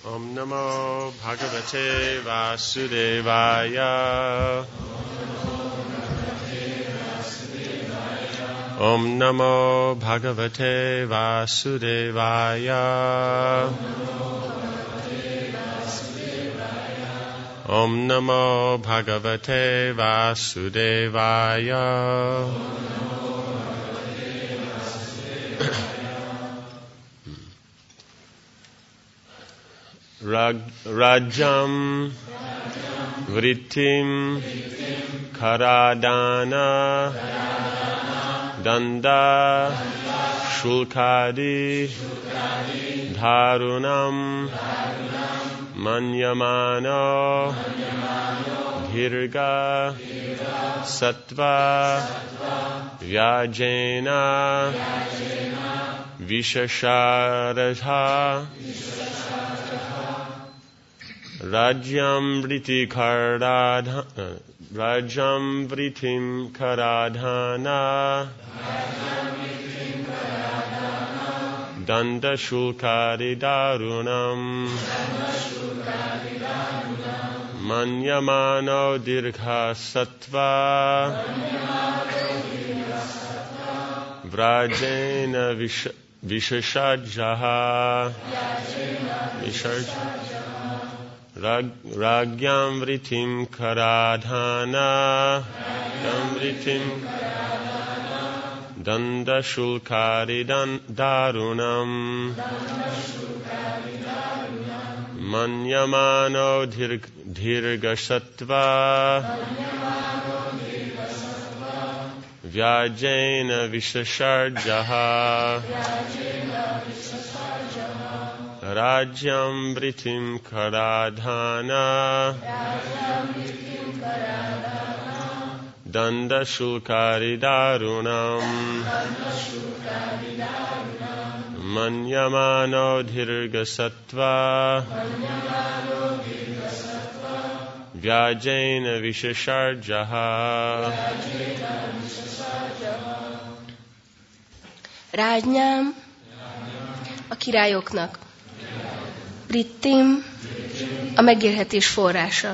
Om Namo Bhagavate Vasudevaya. Om Namo Bhagavate Vasudevaya. Om Namo Bhagavate Vasudevaya. Rajam Vritim Karadana Danda Shulkadi Dharunam Manyamano Dhirga Sattva Vyajena Vishasharatha Rajam Vritim Karadhana Danda Shulkari Darunam Manyamano Dirgha Sattva Vrajena Vishashajaha Ragyam Vritim Karadhana Danda Shulkari Darunam Manyamano Dhirga Sattva Vyajena Vishasharjaha Rajyam Vritim Karadhana Danda Shulkari Darunam Manyamano Dhirga Sattva Vyajena Vishasharjaha Rájnyám a királyoknak, Vrittim a megélhetés forrása,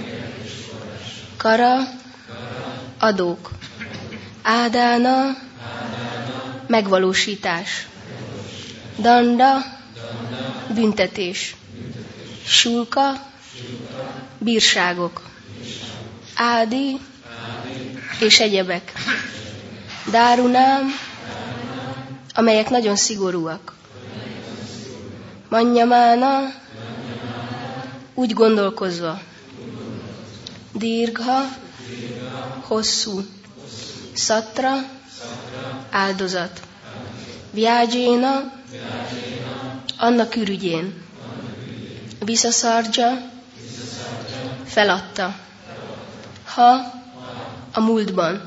Kara adók, Ádána megvalósítás, Danda büntetés, Sulka bírságok, Ádi és egyebek, Dárunám, amelyek nagyon szigorúak, Mannyamána úgy gondolkozva, Dirgha hosszú, Szatra áldozat, Vyájéna annak ürügyén, Visszaszardzsa feladta, ha a múltban.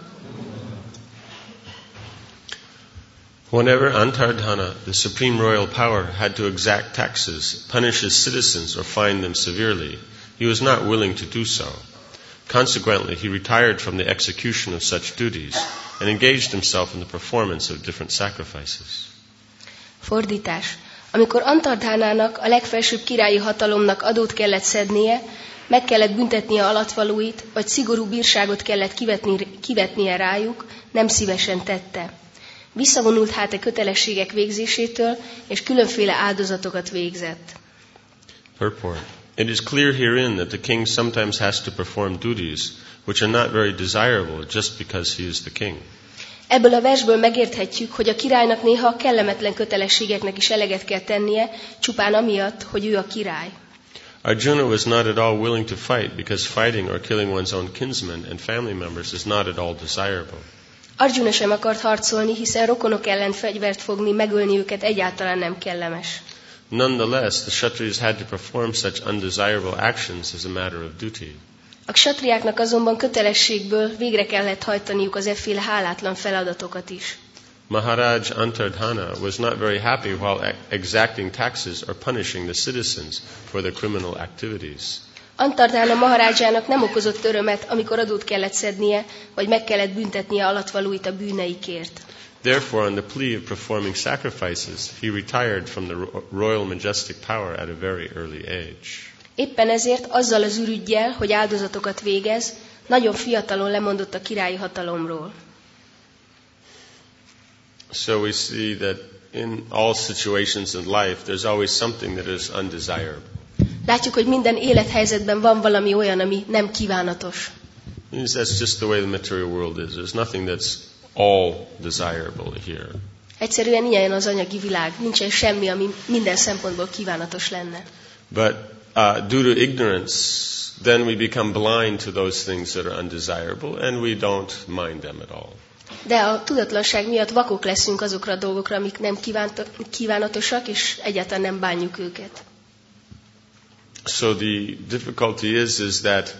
Whenever Antardhana, the supreme royal power, had to exact taxes, punish his citizens, or fine them severely, he was not willing to do so. Consequently, he retired from the execution of such duties and engaged himself in the performance of different sacrifices. Fordítás. Amikor Antardhánának, a legfelsőbb királyi hatalomnak adót kellett szednie, meg kellett büntetnie alattvalóit, vagy szigorú bírságot kellett kivetnie rájuk, nem szívesen tette. Visszavonult hát a kötelességek végzésétől, és különféle áldozatokat végzett. Purport. It is clear herein that the king sometimes has to perform duties which are not very desirable just because he is the king. Ebből a versből megérthetjük, hogy a királynak néha kellemetlen kötelességeknek is eleget kell tennie, csupán amiatt, hogy ő a király. Arjuna was not at all willing to fight because fighting or killing one's own kinsmen and family members is not at all desirable. Arjuna sem akart harcolni, hiszen rokonok ellen fegyvert fogni, megölni őket egyáltalán nem kellemes. Nonetheless, the Kshatriyas had to perform such undesirable actions as a matter of duty. A ksatriáknak azonban kötelességből végre kellett hajtaniuk az efféle hálátlan feladatokat is. Maharaj Antardhana was not very happy while exacting taxes or punishing the citizens for their criminal activities. Antardhána maharádzsának nem okozott örömet, amikor adót kellett szednie, vagy meg kellett büntetnie alattvalóit a bűneikért. Therefore, on the plea of performing sacrifices, he retired from the royal majestic power at a very early age. Éppen ezért azzal az ürüggyel, hogy áldozatokat végez, nagyon fiatalon lemondott a királyi hatalomról. So we see that in all situations in life, there's always something that is undesirable. Látjuk, hogy minden élethelyzetben van valami olyan, ami nem kívánatos. That's just the way the material world is. There's nothing that's all desirable here. Egyszerűen ilyen az anyagi világ. Nincsen semmi, ami minden szempontból kívánatos lenne. But due to ignorance, then we become blind to those things that are undesirable, and we don't mind them at all. De a tudatlanság miatt vakok leszünk azokra a dolgokra, amik nem kívánatosak, és egyáltalán nem bánjuk őket. So the difficulty is that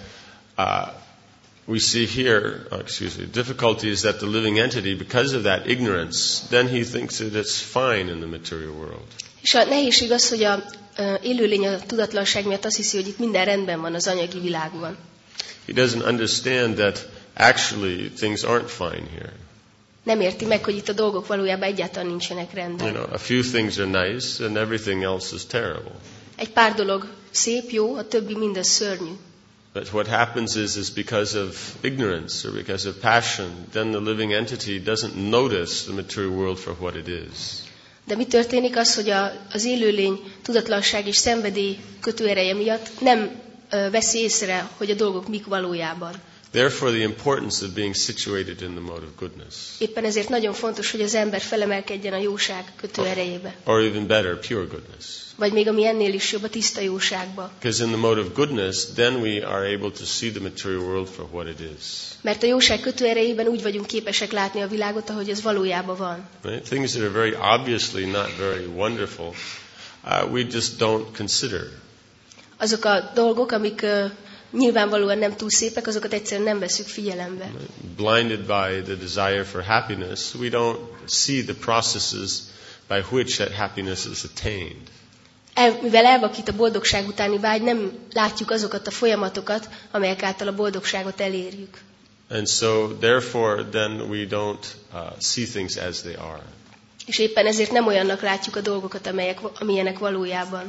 we see here, difficulty is that the living entity, because of that ignorance, then he thinks that it's fine in the material world. És a nehézség az, hogy a élőlény a tudatlanság miatt azt hiszi, hogy itt minden rendben van az anyagi világban. He doesn't understand that actually things aren't fine here. Nem érti meg, hogy itt a dolgok valójában egyáltalán nincsenek rendben. A few things are nice and everything else is terrible. Egy pár dolog szép, jó, a többi mindez szörnyű. But what happens is because of ignorance or because of passion, then the living entity doesn't notice the material world for what it is. De mi történik az, hogy az élőlény tudatlanság és szenvedély kötőereje miatt nem veszi észre, hogy a dolgok mik valójában. Therefore the importance of being situated in the mode of goodness. Éppen ezért nagyon fontos, hogy az ember felemelkedjen a jóság kötőerejébe. Or even better, pure goodness. Vagy még ami ennél is jobb, a tiszta jóságba. Because in the mode of goodness, then we are able to see the material world for what it is. Mert a jóság kötőerejében úgy vagyunk képesek látni a világot, ahogy ez valójában van. Right? Things that are very obviously not very wonderful, we just don't consider. Azok a dolgok, amik nyilvánvalóan nem túl szépek, azokat egyszerűen nem veszük figyelembe. Blinded by the desire for happiness, we don't see the processes by which that happiness is attained. Mivel elvakít a boldogság utáni vágy, nem látjuk azokat a folyamatokat, amelyek által a boldogságot elérjük. And so, therefore, then we don't see things as they are. És éppen ezért nem olyannak látjuk a dolgokat, amilyenek valójában.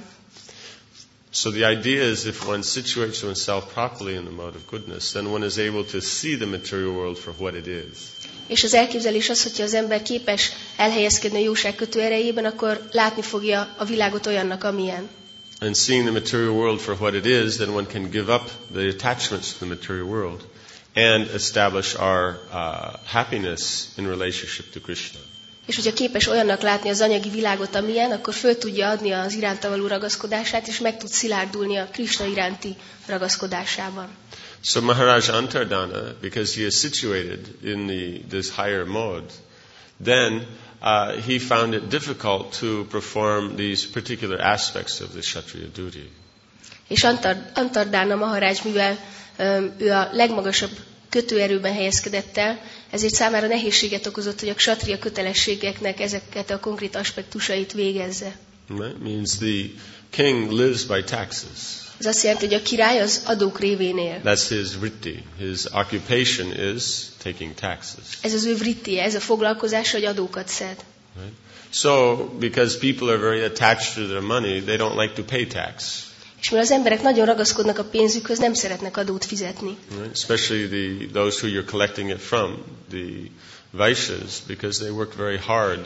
So the idea is if one situates oneself properly in the mode of goodness, then one is able to see the material world for what it is. És az elképzelés az, hogyha az ember képes elhelyezkedni a jóság kötőerejében, akkor látni fogja a világot olyannak, amilyen. And seeing the material world for what it is, then one can give up the attachments to the material world and establish our happiness in relationship to Krishna. És hogyha képes olyannak látni az anyagi világot, amilyen, akkor föl tudja adni az iránta való ragaszkodását, és meg tud szilárdulni a Krishna iránti ragaszkodásában. So Maharaj Antardana, because he is situated in this higher mode, then he found it difficult to perform these particular aspects of the Kshatriya duty. És Antardana Maharaj, mivel ő a legmagasabb kötőerőben helyezkedett el, ezért számára nehézséget okozott, hogy a kshatriya kötelességeknek ezeket a konkrét aspektusait végezze. Right? Means the king lives by taxes. Ez azt jelenti, hogy a király az adók révén él. That's his vritti. His occupation is taking taxes. Ez az ő vrittie, ez a foglalkozása, hogy adókat szed. Right? So, because people are very attached to their money, they don't like to pay tax. És mivel az emberek nagyon ragaszkodnak a pénzükhöz, nem szeretnek adót fizetni. Right? Especially those who you're collecting it from, the Vaishyas, because they work very hard.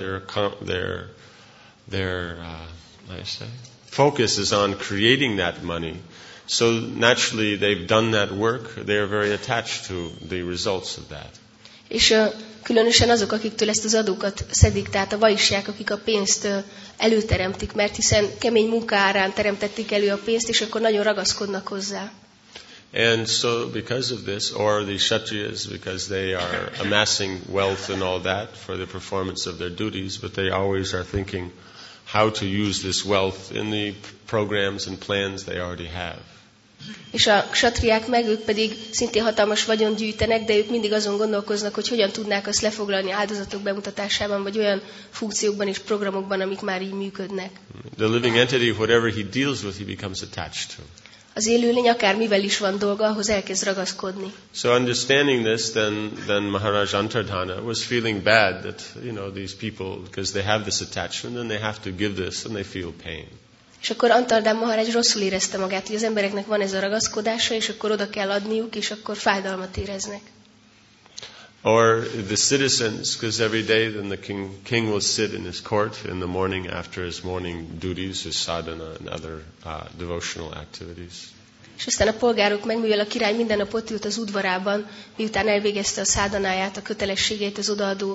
Their focus is on creating that money. So naturally they've done that work. They are very attached to the results of that. És különösen azok, akiktől ezt az adókat szedik, tehát a vaisják, akik a pénzt előteremtik, mert hiszen kemény munka árán teremtették elő a pénzt, és akkor nagyon ragaszkodnak hozzá. And so because of this, or the Kshatriyas, because they are amassing wealth and all that for the performance of their duties, but they always are thinking how to use this wealth in the programs and plans they already have. És a ksatriák meg, ők pedig szintén hatalmas vagyont gyűjtenek, de ők mindig azon gondolkoznak, hogy hogyan tudnák azt lefoglalni áldozatok bemutatásában, vagy olyan funkciókban és programokban, amik már így működnek. The living entity, whatever he deals with, he becomes attached to. Az élőlény akármivel is van dolga, ahhoz elkezd ragaszkodni. So understanding this, then Maharaj Antardhana was feeling bad that, these people, because they have this attachment and they have to give this and they feel pain. És akkor Antardán Maharaj rosszul érezte magát, hogy az embereknek van ez a ragaszkodása, és akkor oda kell adniuk, és akkor fájdalmat éreznek. Or the citizens, because every day then the king will sit in his court in the morning after his morning duties, his sadhana and other devotional activities. És aztán a polgárok meg, mivel a király minden nap ott ült az udvarában, miután elvégezte a szádanáját, a kötelességeit, az odaadó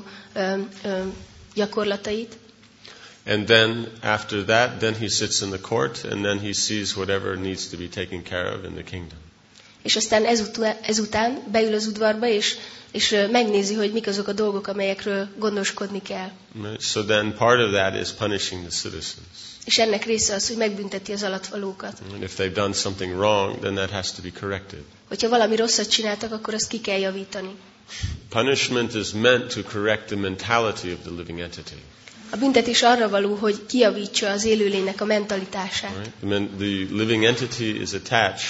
gyakorlatait. And then after that, then he sits in the court and then he sees whatever needs to be taken care of in the kingdom. És aztán ezután beül az udvarba, és megnézi, hogy mik azok a dolgok, amelyekről gondoskodni kell. So then part of that is punishing the citizens. És ennek része az, hogy megbünteti az alattvalókat. And if they've done something wrong, then that has to be corrected. Hogyha valami rosszat csináltak, akkor azt ki kell javítani. Punishment is meant to correct the mentality of the living entity. A büntetés arra való, hogy kijavítsa az élőlénynek a mentalitását. Right? The living entity is attached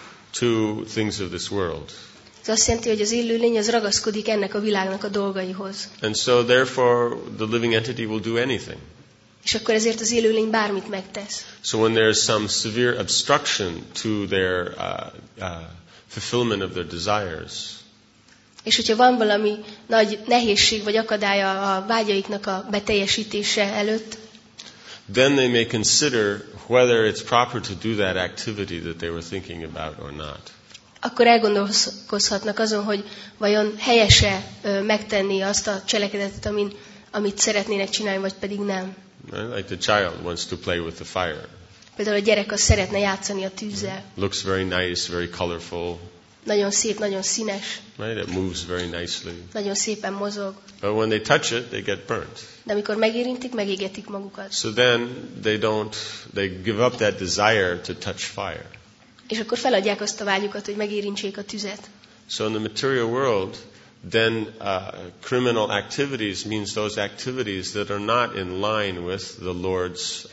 to things of this world. Ez azt jelenti, hogy az élőlény az ragaszkodik ennek a világnak a dolgaihoz. And so therefore the living entity will do anything. És akkor ezért az élőlény bármit megtesz. So when there is some severe obstruction to their fulfillment of their desires, és hogyha van valami nagy nehézség vagy akadálya a vágyaiknak a beteljesítése előtt, then they may consider whether it's proper to do that activity that they were thinking about or not. Akkor elgondolkozhatnak azon, hogy vajon helyese megtenni azt a cselekedetet, amit szeretnének csinálni, vagy pedig nem. Right? Like the child wants to play with the fire. Például a gyerek az szeretne játszani a tűzzel. Looks very nice, very colorful. Nagyon szép, nagyon színes. Right? It moves very nicely. Nagyon szépen mozog. But when they touch it, they get burnt. De amikor megérintik, megégetik magukat. So then they give up that desire to touch fire. És akkor feladják azt a vágyukat, hogy megérintsék a tüzet. So in the material world, then criminal activities means those activities that are not in line with the Lord's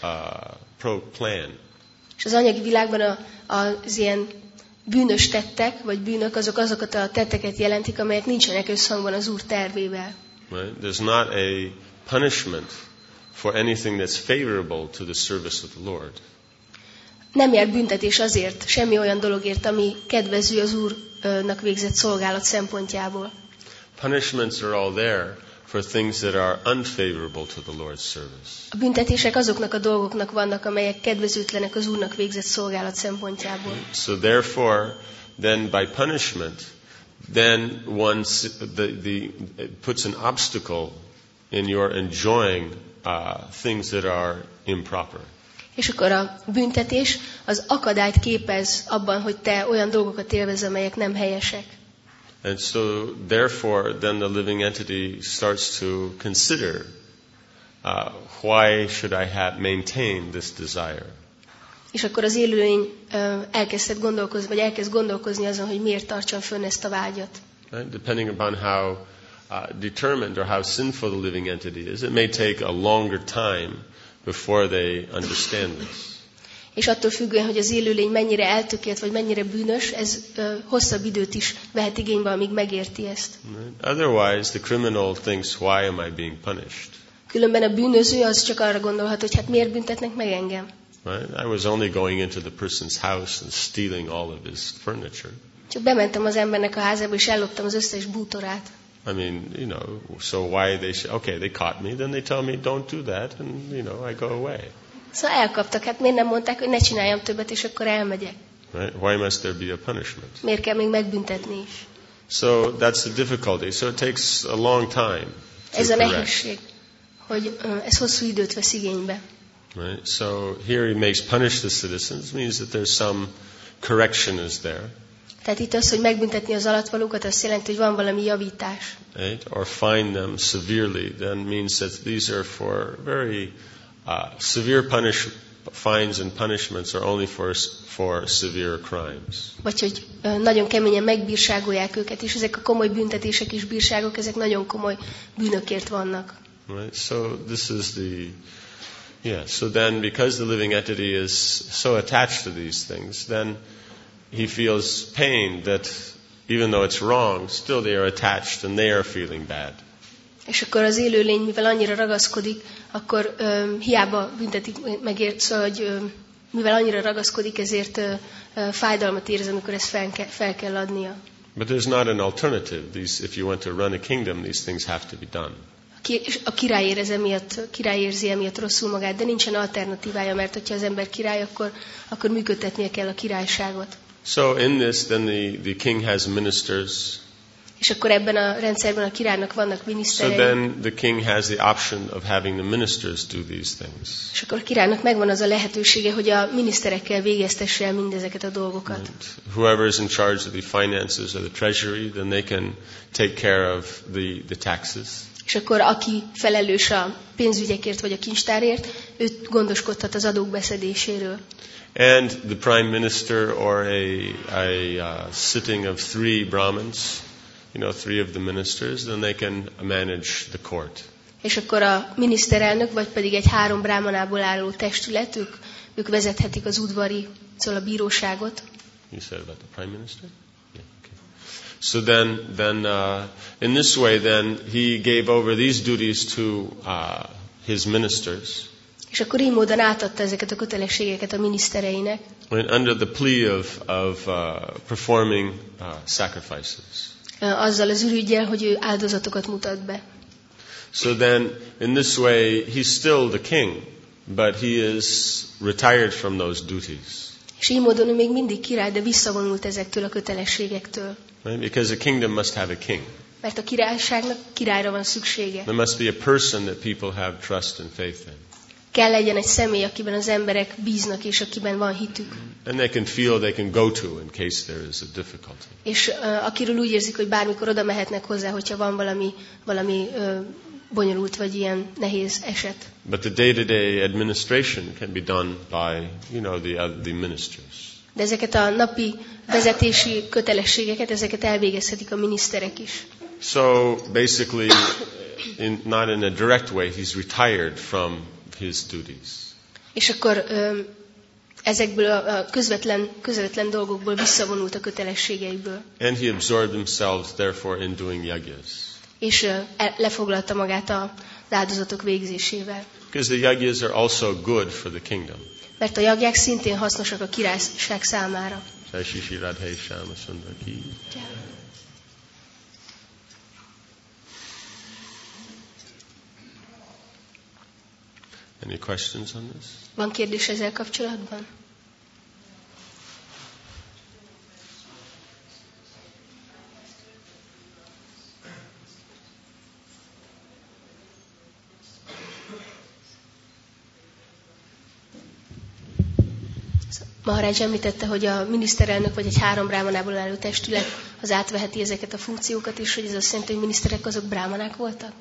plan. És az anyagi világban az ilyen bűnös tettek, vagy bűnök, azokat a tetteket jelentik, amelyek nincsenek összhangban az Úr tervével. Right? There's not a punishment for anything that's favorable to the service of the Lord. Nem jár büntetés azért, semmi olyan dologért, ami kedvező az Úrnak végzett szolgálat szempontjából. Punishments are all there for things that are unfavorable to the Lord's service. A büntetések azoknak a dolgoknak vannak, amelyek kedvezőtlenek az Úrnak végzett szolgálat szempontjából. So therefore, then by punishment, then one puts an obstacle in your enjoying things that are improper. És akkor a büntetés az akadályt képez abban, hogy te olyan dolgokat élvezz, amelyek nem helyesek. And so therefore then the living entity starts to consider why should I maintain this desire? És akkor az élőlény elkezd gondolkozni azon, hogy miért tartson fönn ezt a vágyat. Right? Depending upon how determined or how sinful the living entity is, it may take a longer time before they understand this. És attól függően, hogy az élőlény mennyire eltökélt, vagy mennyire bűnös, ez hosszabb időt is vehet igénybe, amíg megérti ezt. Otherwise, the criminal thinks, why am I being punished? Különben a bűnöző az csak arra gondolhat, hogy hát miért büntetnek meg engem? Right? I was only going into the person's house and stealing all of his furniture. Csak bementem az embernek a házába, és elloptam az összes bútorát. I mean, so why they caught me, then they tell me don't do that, and I go away. Szóval elkaptak, hát miért nem mondták, hogy ne csináljam többet, és akkor elmegyek? Right? Why must there be a punishment? Miért kell még megbüntetni is? So that's the difficulty. So it takes a long time to Ez a correct. nehézség, hogy ez hosszú időt vesz igénybe. Right? So here he makes punish the citizens, means that there's some correction is there. Tehát itt az, hogy megbüntetni az alattvalókat, azt jelenti, hogy van valami javítás. Right? Or fine them severely, then means that these are for very severe fines and punishments are only for severe crimes. Vagy hogy nagyon keményen megbírságolják őket, és ezek a komoly büntetések és bírságok, ezek nagyon komoly bűnökért vannak. Right? So this is Yeah, so then because the living entity is so attached to these things, then he feels pain that even though it's wrong, still they are attached and they are feeling bad. És akkor az élőlény, mivel annyira ragaszkodik, akkor hiába büntetik megért, szóval, hogy mivel annyira ragaszkodik, ezért fájdalmat érez, amikor ezt fel kell adnia. But there's not an alternative. If you want to run a kingdom, these things have to be done. A király érzi emiatt rosszul magát, de nincsen alternatívája, mert hogyha az ember király, akkor működtetnie kell a királyságot. So in this, then the king has ministers. És akkor ebben a rendszerben a királynak vannak miniszterei. So then the king has the option of having the ministers do these things. És akkor a királynak megvan az a lehetősége, hogy a miniszterekkel végeztesse el mindezeket a dolgokat. And whoever is in charge of the finances or the treasury, then they can take care of the taxes. És akkor aki felelős a pénzügyekért vagy a kincstárért, ő gondoskodhat az adók beszedéséről. And the prime minister or a sitting of 3 Brahmins, 3 of the ministers, then they can manage the court. És akkor a miniszterelnök, vagy pedig egy 3 brámanából álló testület, ők vezethetik az udvari, szóval a bíróságot. You said about the prime minister? Yeah, okay. So then in this way, then he gave over these duties to his ministers. És akkor így módon átadta ezeket a kötelességeket a minisztereinek. Under the plea of performing sacrifices. Azzal az ürüggyel, hogy ő áldozatokat mutat be. So then, in this way, he's still the king, but he is retired from those duties. És így módon ő még mindig király, de visszavonult ezektől a kötelességektől. Right? Because a kingdom must have a king. Mert a királyságnak királyra van szüksége. There must be a person that people have trust and faith in. Kell legyen egy személy, akiben az emberek bíznak, és akiben van hitük. And they can feel they can go to in case there is a difficulty. És akiről úgy érzik, hogy bármikor oda mehetnek hozzá, hogyha van valami bonyolult vagy ilyen nehéz eset. But the day-to-day administration can be done by, the ministers. De ezeket a napi vezetési kötelességeket, ezeket elvégezhetik a miniszterek is. So basically, not in a direct way, he's retired from his duties. És akkor ezekből a közvetlen dolgokból visszavonult a kötelességeiből. And he absorbed himself, therefore, in doing yagyas. És lefoglalta magát az áldozatok végzésével. Because the yagyas are also good for the kingdom. Mert a jagyák szintén hasznosak a királyság számára. Jai Shri Shri Radhe Shyama Sundar ki. Any questions on this? Van kérdés ezzel kapcsolatban? Maharaj említette, hogy a miniszterelnök vagy egy 3 brámanából álló testület az átveheti ezeket a funkciókat, és hogy ez azt jelenti, hogy miniszterek azok brámanák voltak?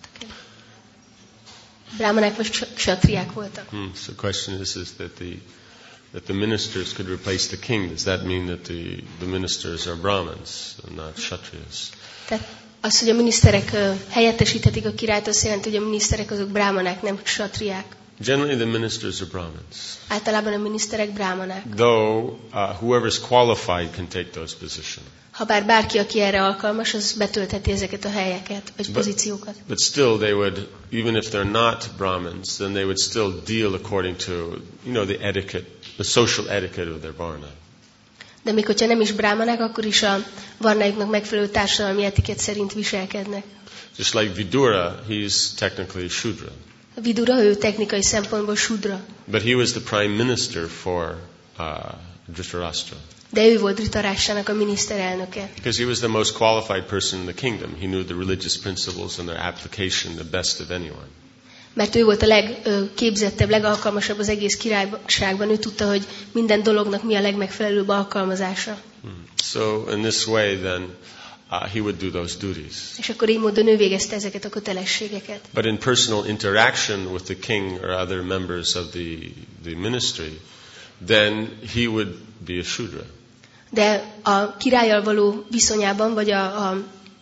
Brámanák vagy kshatriyák voltak? So the question is that the ministers could replace the king. Does that mean that the ministers are Brahmins and not Kshatriyas? Tehát az, hogy a miniszterek helyettesíthetik a királyt, azt jelenti, hogy a miniszterek azok brámanák, nem kshatriyák. Generally, the ministers are Brahmins. Általában a miniszterek brámanák. Though whoever is qualified can take those positions. Habár bárki, aki erre alkalmas, az betöltheti ezeket a helyeket, vagy pozíciókat. But still, they would, even if they're not Brahmins, then they would still deal according to, the etiquette, the social etiquette of their varna. De még hogyha nem is brámanák, akkor is a varnáiknak megfelelő társadalmi etikett szerint viselkednek. Just like Vidura, he's technically Shudra. Vidura, ő technikai szempontból Shudra. But he was the prime minister for Dhritarashtra. De ő volt Dhritarashtranak a miniszterelnöke. Because he was the most qualified person in the kingdom. He knew the religious principles and their application the best of anyone. Mert ő volt a legképzettebb, legalkalmasabb az egész királyságban. Ő tudta, hogy minden dolognak mi a legmegfelelőbb alkalmazása. So in this way then he would do those duties. És akkor így módon ő végezte ezeket a kötelességeket. But in personal interaction with the king or other members of the ministry, then he would be a Shudra. De a királlyal való viszonyában, vagy a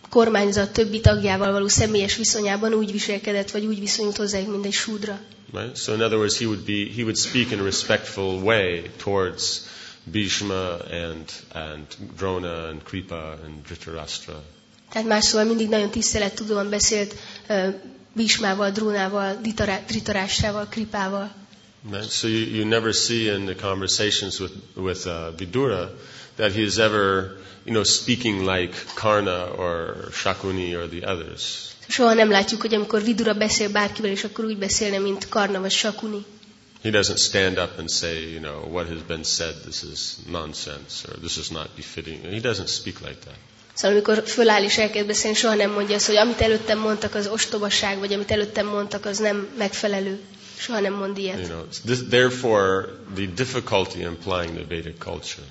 kormányzat többi tagjával való személyes viszonyában úgy viselkedett, vagy úgy viszonyult hozzájuk, mint egy shudra. Right? So in other words, he would speak in a respectful way towards Bhishma and Drona and Kripa and Dhritarashtra. Tehát más szóval mindig nagyon tisztelettudóan beszélt Bhishmával, Drónával, Dhritarashtrával, Kripával. Right? So you never see in the conversations with Vidura that he is ever, speaking like Karna or Shakuni or the others. Soha nem látjuk, hogy amikor Vidura beszél bárkivel, és akkor úgy beszélne, mint Karna vagy Shakuni. He doesn't stand up and say, what has been said, this is nonsense, or this is not befitting. He doesn't speak like that. Szóval amikor föláll és elkezd beszélni, soha nem mondja azt, hogy amit előttem mondtak, az ostobaság, vagy amit előttem mondtak, az nem megfelelő. Soha nem mond ilyet. Therefore, the difficulty in applying the Vedic culture.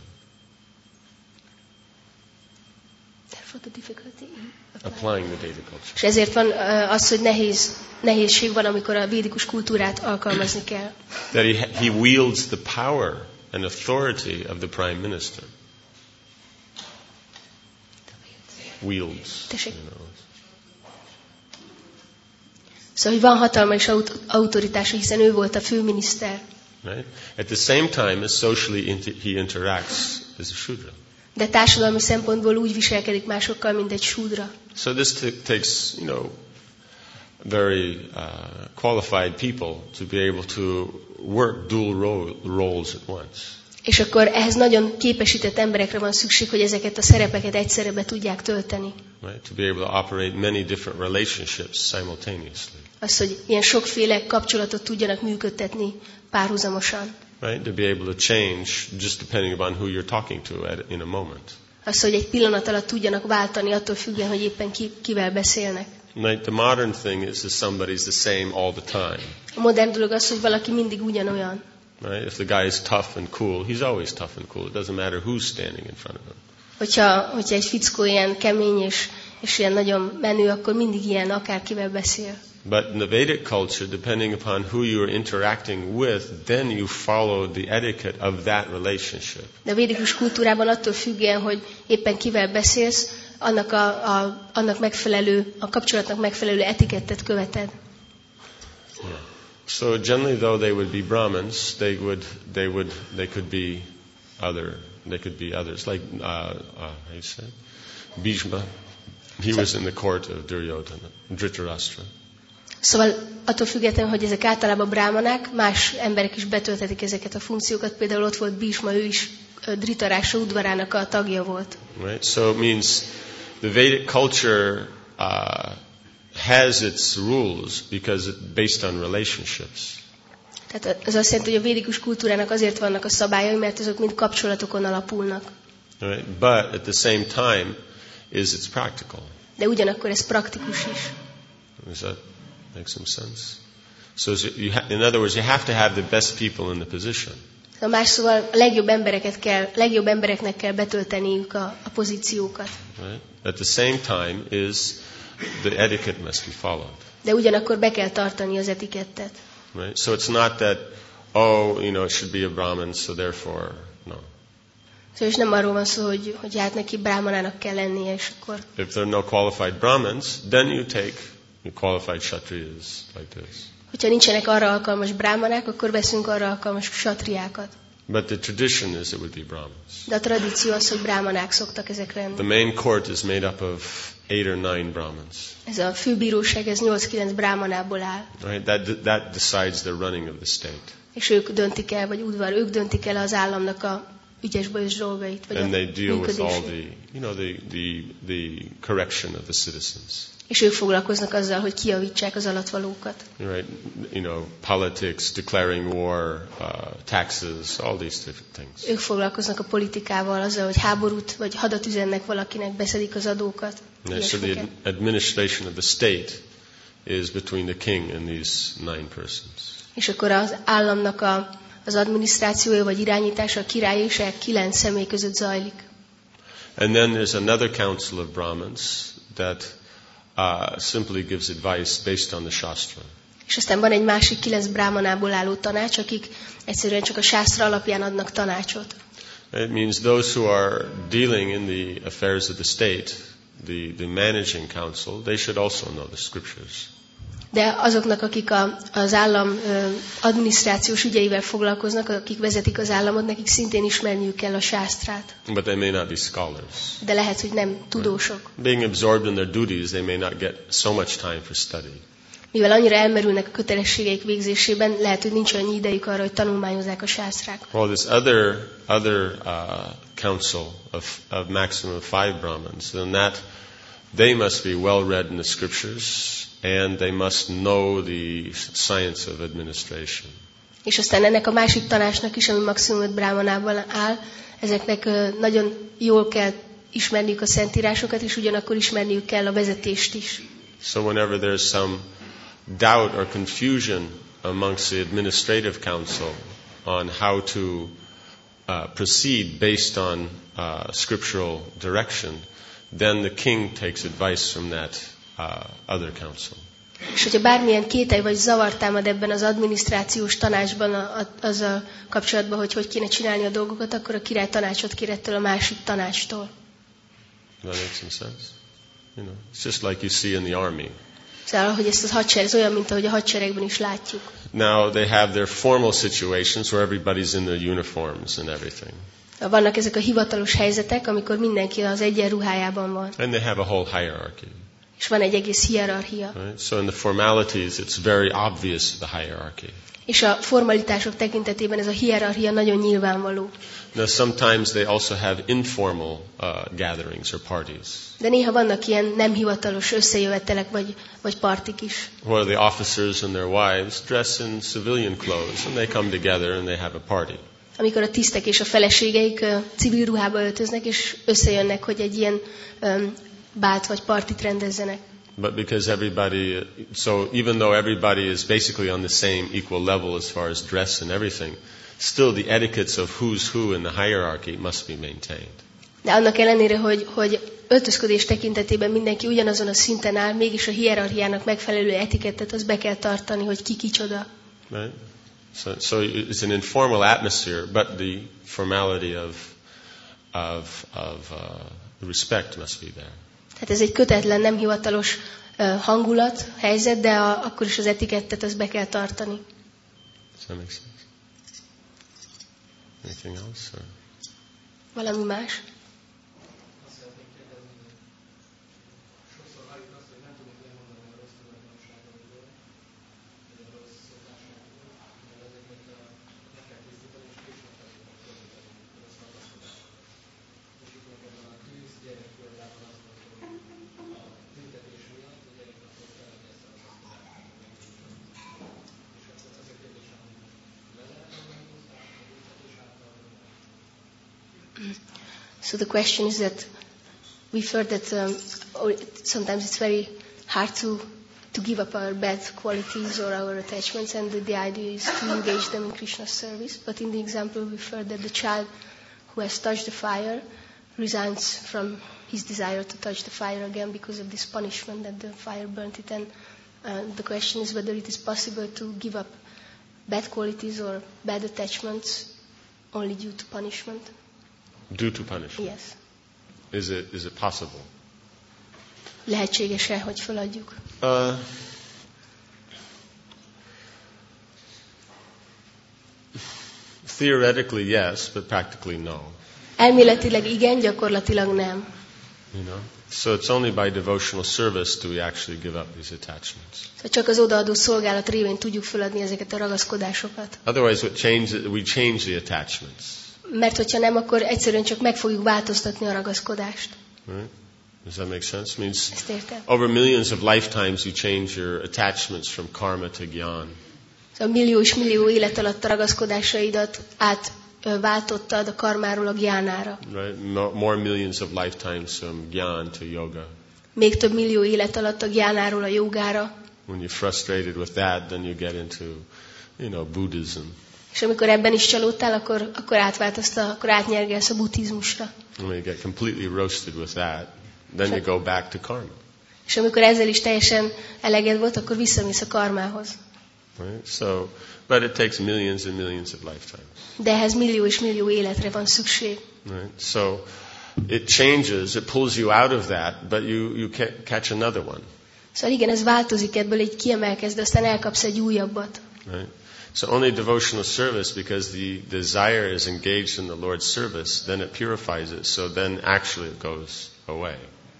Therefore the difficulty in applying the Vedic culture. És ezért van az, hogy nehézség van, amikor a védikus kultúrát alkalmazni kell. That he wields the power and authority of the prime minister. Wields. Szóval, hogy van hatalma és autoritása, hiszen ő volt a főminiszter. Right? At the same time, as socially he interacts as a Shudra. De társadalmi szempontból úgy viselkedik másokkal, mint egy shudra. So this takes, very qualified people to be able to work dual roles at once. És akkor ehhez nagyon képesített emberekre van szükség, hogy ezeket a szerepeket egyszerre be tudják tölteni. Right? To be able to operate many different relationships simultaneously. Az, hogy ilyen sokféle kapcsolatot tudjanak működtetni párhuzamosan. Right? To be able to change just depending upon who you're talking to in a moment. Az, hogy egy pillanat alatt tudjanak váltani attól függően, hogy éppen kivel beszélnek. Right? The modern thing is that somebody's the same all the time. A modern dolog az, hogy valaki mindig ugyanolyan. Right? If the guy is tough and cool, he's always tough and cool. It doesn't matter who's standing in front of him. Hogyha egy fickó ilyen kemény és ilyen nagyon menő, akkor mindig ilyen, akárkivel beszél. But in the Vedic culture, depending upon who you are interacting with, then you follow the etiquette of that relationship. De a védikus kultúrában attól függően, hogy éppen kivel beszélsz, annak megfelelő, a kapcsolatnak megfelelő etikettet követed. Yeah. So generally, though they would be Brahmins, they could be others. Like how you say, Bhishma, he was in the court of Duryodhana, Dhritarashtra. Szóval attól függetlenül, hogy ezek általában brámanák, más emberek is betölthetik ezeket a funkciókat. Például ott volt Bhishma, ő is Dhritarashtra udvarának a tagja volt. Right. So it means the Vedic culture has its rules because it's based on relationships. Tehát ez azt jelenti, hogy a védikus kultúrának azért vannak a szabályai, mert azok mind kapcsolatokon alapulnak. Right. But at the same time, it's practical. De ugyanakkor ez praktikus is. Does that make some sense? So in other words, you have to have the best people in the position. A más szóval a legjobb embereknek kell betölteniük a pozíciókat. Right? At the same time the etiquette must be followed. De ugyanakkor be kell tartani az etikettet. Right? So it's not that, it should be a Brahmin, so therefore, no. Szóval és nem arról van szó, hogy hát neki brámanának kell lennie, és akkor... If there are no qualified Brahmins, then you take qualified Kshatriyas like this. Hogyha nincsenek arra alkalmas brámanák, akkor veszünk arra alkalmas ksatriákat. But the tradition is it would be Brahmins. De a tradíció az, hogy brámanák szoktak ezek lenni. The main court is made up of 8 or 9 Brahmins. Ez a főbíróság, ez 8-9 brámanából áll. Right? That decides the running of the state. És ők döntik el, vagy ők döntik el az államnak a ügyes-bajos dolgait, vagy and a they deal with all működését. the correction of the citizens. És ők foglalkoznak azzal, hogy kijavítsák az alattvalókat. Right? Politics, declaring war, taxes, all these different things. Ők foglalkoznak a politikával, azzal, hogy háborút vagy hadat üzennek valakinek, beszedik az adókat. Yeah, so the administration of the state is between the king and these 9 persons. És akkor az államnak az adminisztrációja vagy irányítása a király és a 9 személy között zajlik. And then there's another council of Brahmins that simply gives advice based on the Shastra. És aztán van egy másik 9 brámanából álló tanács, akik egyszerűen csak a sásztra alapján adnak tanácsot. It means those who are dealing in the affairs of the state, the managing council, they should also know the scriptures. De azoknak, akik az állam adminisztrációs ügyeivel foglalkoznak, akik vezetik az államot, nekik szintén ismerniük kell a sásztrát. But they may not be scholars. De lehet, hogy nem tudósok. Being absorbed in their duties, they may not get so much time for study. Mivel annyira elmerülnek a kötelességeik végzésében, lehet, hogy nincs annyi idejük arra, hogy tanulmányozzák a sásztrák. Well, this other council of maximum of 5 Brahmins, then that they must be well read in the scriptures, and they must know the science of administration. És aztán ennek a másik tanácsnak is, ami maximum 5 brahmanában áll, ezeknek nagyon jól kell ismerniük a szentírásokat, és ugyanakkor ismerniük kell a vezetést is. So whenever there's some doubt or confusion amongst the administrative council on how to proceed based on scriptural direction, then the king takes advice from that other council. És hogyha bármilyen kételj vagy zavar támad ebben az adminisztrációs tanácsban azzal kapcsolatban, hogy kéne csinálni a dolgokat, akkor a király tanácsot kér ettől a másik tanácstól. Does that make some sense? You know, it's just like you see in the army. Szóval, hogy ezt a hadsereg, ez olyan, mint ahogy a hadseregben is látjuk. Now they have their formal situations where everybody's in their uniforms and everything. Vannak ezek a hivatalos helyzetek, amikor mindenki az egyenruhájában van. And they have a whole hierarchy. És van egy egész hierarchia. Right? So in the formalities, it's very obvious the hierarchy. És a formalitások tekintetében ez a hierarchia nagyon nyilvánvaló. Now sometimes they also have informal gatherings or parties. De néha vannak ilyen nem hivatalos összejövetelek vagy partik is. Where the officers and their wives dress in civilian clothes and they come together and they have a party. Amikor a tisztek és a feleségeik civil ruhába öltöznek, és összejönnek, hogy egy ilyen bált vagy partit rendezzenek. But because so even though everybody is basically on the same equal level as far as dress and everything, still the etiquettes of who's who in the hierarchy must be maintained. De annak ellenére, hogy öltözködés tekintetében mindenki ugyanazon a szinten áll, mégis a hierarchiának megfelelő etikettet az be kell tartani, hogy ki kicsoda. Right? So it's an informal atmosphere, but the formality of respect must be there. Tehát ez egy kötetlen, nem hivatalos hangulat, helyzet, de akkor is az etikettet azt be kell tartani. Does that make sense? Anything else? Or? Valami más? So the question is that we've heard that sometimes it's very hard to give up our bad qualities or our attachments, and the idea is to engage them in Krishna's service. But in the example, we've heard that the child who has touched the fire resigns from his desire to touch the fire again because of this punishment that the fire burnt it. And the question is whether it is possible to give up bad qualities or bad attachments only due to punishment. Due to punishment? Yes. Is it possible? Lehetséges-e, hogy feladjuk? Theoretically yes, but practically no. Elméletileg igen, gyakorlatilag nem. You know? So it's only by devotional service do we actually give up these attachments. Szóval csak az odaadó szolgálat révén tudjuk feladni ezeket a ragaszkodásokat. Otherwise we change the attachments. Mert hogyha nem, akkor egyszerűen csak meg fogjuk változtatni a ragaszkodást. Right? Does that make sense? It means ezt értem? Over millions of lifetimes you change your attachments from karma to gyan. Szóval millió és millió élet alatt a ragaszkodásaidat átváltottad a karmáról a gyánára. Right? More millions of lifetimes from gyan to yoga. Még több millió élet alatt a gyánáról a jogára. When you're frustrated with that, then you get into, Buddhism. És amikor ebben is csalódtál, akkor átnyergelsz a buddhizmusra. When you get completely roasted with that, then you go back to karma. És amikor ezzel is teljesen eleged volt, akkor visszamész a karmához. Right? So, but it takes millions and millions of lifetimes. De ehhez millió és millió életre van szükség. Right? So, it changes, it pulls you out of that, but you catch another one. Szóval igen, ez változik ebből, így kiemelkezd, de aztán elkapsz egy újabbat. Right? So only devotional service, because the desire is engaged in the Lord's service, then it purifies it, so then actually it goes away.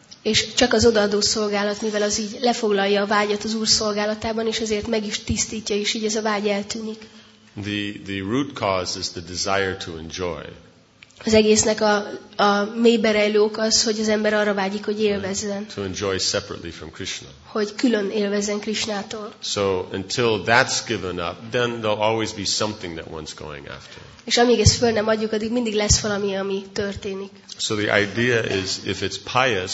És csak az odaadó szolgálat, mivel az így lefoglalja a vágyat az Úr szolgálatában, és ezért meg is tisztítja, és így ez a vágy eltűnik. The root cause is the desire to enjoy. Az egésznek a mélybe rejlő ok az, hogy az ember arra vágyik, hogy élvezzen. To enjoy separately from Krishna. Hogy külön élvezzen Krishnától. So until that's given up, then there'll always be something that one's going after. És amíg ezt föl nem adjuk, addig mindig lesz valami, ami történik. So the idea is, if it's pious,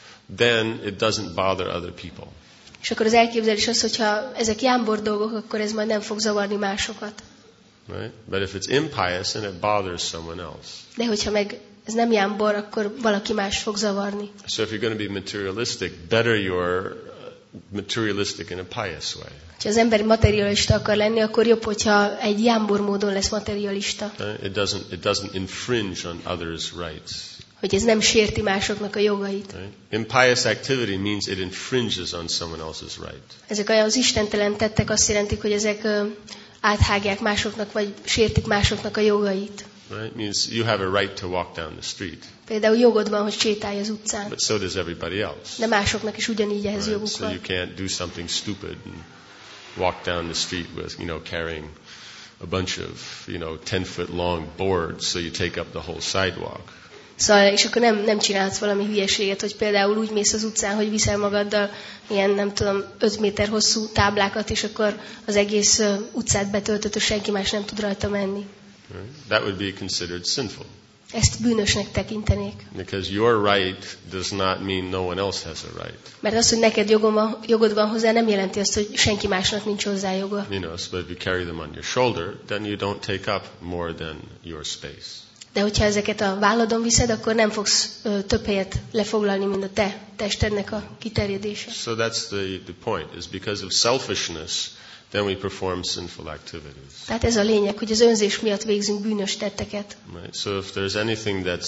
then it doesn't bother other people. És akkor az elképzelés az, hogyha ezek jámbor dolgok, akkor ez majd nem fog zavarni másokat. Right? But if it's impious, then it bothers someone else. De hogyha meg ez nem jámbor, akkor valaki más fog zavarni. So if you're going to be materialistic, better you're materialistic in a pious way. Ha az ember materialista akar lenni, akkor jobb, hogyha egy jámbor módon lesz materialista. It doesn't infringe on others' rights. Hogy ez nem sérti másoknak a jogait. Right? Impious activity means it infringes on someone else's right. Ezek az istentelen tettek azt jelentik, hogy ezek áthágják másoknak, vagy sértik másoknak a jogait. Right? It means you have a right to walk down the street. Például jogod van, hogy sétálj az utcán. But so does everybody else. De másoknak is ugyanígy ehhez joguk So van. you can't do something stupid and walk down the street with, carrying a bunch of, 10-foot long boards, so you take up the whole sidewalk. Szóval, és akkor nem csinálsz valami hülyeséget, hogy például úgy mész az utcán, hogy viszel magaddal ilyen, 5 méter hosszú táblákat, és akkor az egész utcát betöltöd, és senki más nem tud rajta menni. That would be considered sinful. Ezt bűnösnek tekintenék. Because your right does not mean no one else has a right. Mert az, hogy neked jogod van hozzá, nem jelenti azt, hogy senki másnak nincs hozzá joga. So if you carry them on your shoulder, then you don't take up more than your space. De hogyha ezeket a válladon viszed, akkor nem fogsz több helyet lefoglalni, mint a te testednek a kiterjedése. So that's the point, is because of selfishness, then we perform sinful activities. Tehát ez a lényeg, hogy az önzés miatt végzünk bűnös tetteket. Right? So if there's anything that's,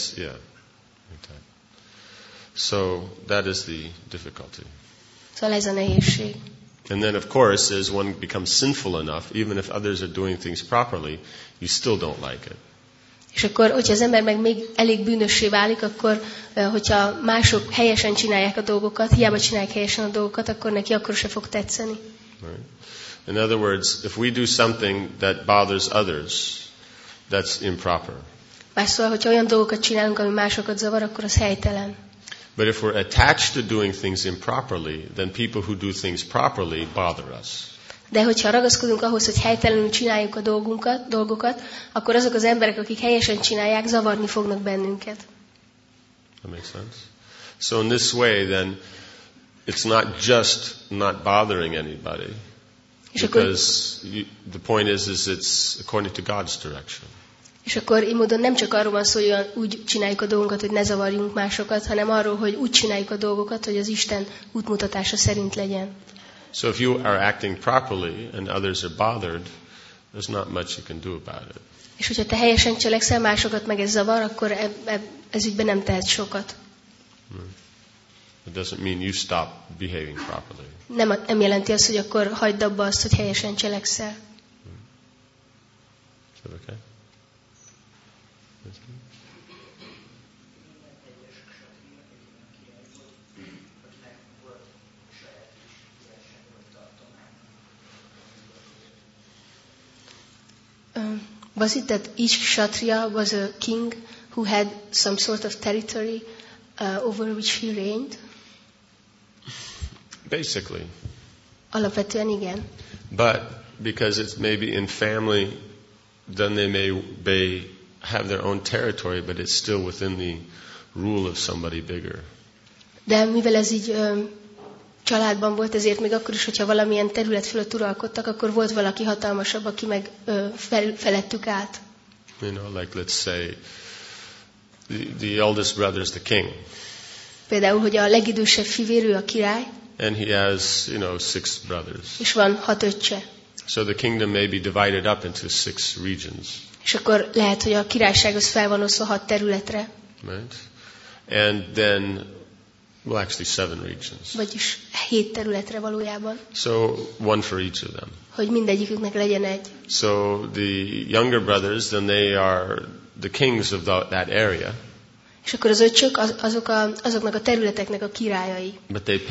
So that is the difficulty. Szóval ez a nehézség. And then of course, as one becomes sinful enough, even if others are doing things properly, you still don't like it. És akkor, hogyha az ember meg még elég bűnössé válik, akkor, hogyha mások helyesen csinálják a dolgokat, hiába csinálják helyesen a dolgokat, akkor neki akkor se fog tetszeni. Right? In other words, if we do something that bothers others, that's improper. Más szóval, hogyha olyan dolgokat csinálunk, ami másokat zavar, akkor az helytelen. But if we're attached to doing things improperly, then people who do things properly bother us. De hogyha ragaszkodunk ahhoz, hogy helytelenül csináljuk a dolgokat, akkor azok az emberek, akik helyesen csinálják, zavarni fognak bennünket. That makes sense? So in this way, then, it's not just not bothering anybody, because the point is it's according to God's direction. És akkor így módon nem csak arról van szó, hogy úgy csináljuk a dolgunkat, hogy ne zavarjunk másokat, hanem arról, hogy úgy csináljuk a dolgokat, hogy az Isten útmutatása szerint legyen. So if you are acting properly and others are bothered, there's not much you can do about it. És hogyha te helyesen cselekszel, másokat meg ez zavar, akkor ez ügyben nem tehetsz sokat. It doesn't mean you stop behaving properly. Nem jelenti azt, hogy akkor hagyd abba azt, hogy helyesen cselekszel. Is that okay? Was it that each Kshatriya was a king who had some sort of territory over which he reigned? Basically. Alapvetően igen. But because it's maybe in family, then they may have their own territory, but it's still within the rule of somebody bigger. De mivel ez így családban volt, ezért még akkor is, hogyha valamilyen terület fölött uralkodtak, akkor volt valaki hatalmasabb, aki meg felettük át. Like let's say the eldest brother is the king. Például, hogy a legidősebb fivér, ő a király. And he has, 6 brothers. És van 6 öccse. So the kingdom may be divided up into 6 regions. És akkor lehet, hogy a királyság az fel van osztva 6 területre. Right? And then, well, actually 7 regions. Vagyis 7 területre valójában. So one for each of them. Hogy mindegyiküknek legyen egy. So the younger brothers, then they are the kings of that area. És akkor az öccsök azoknak a területeknek a királyai. But they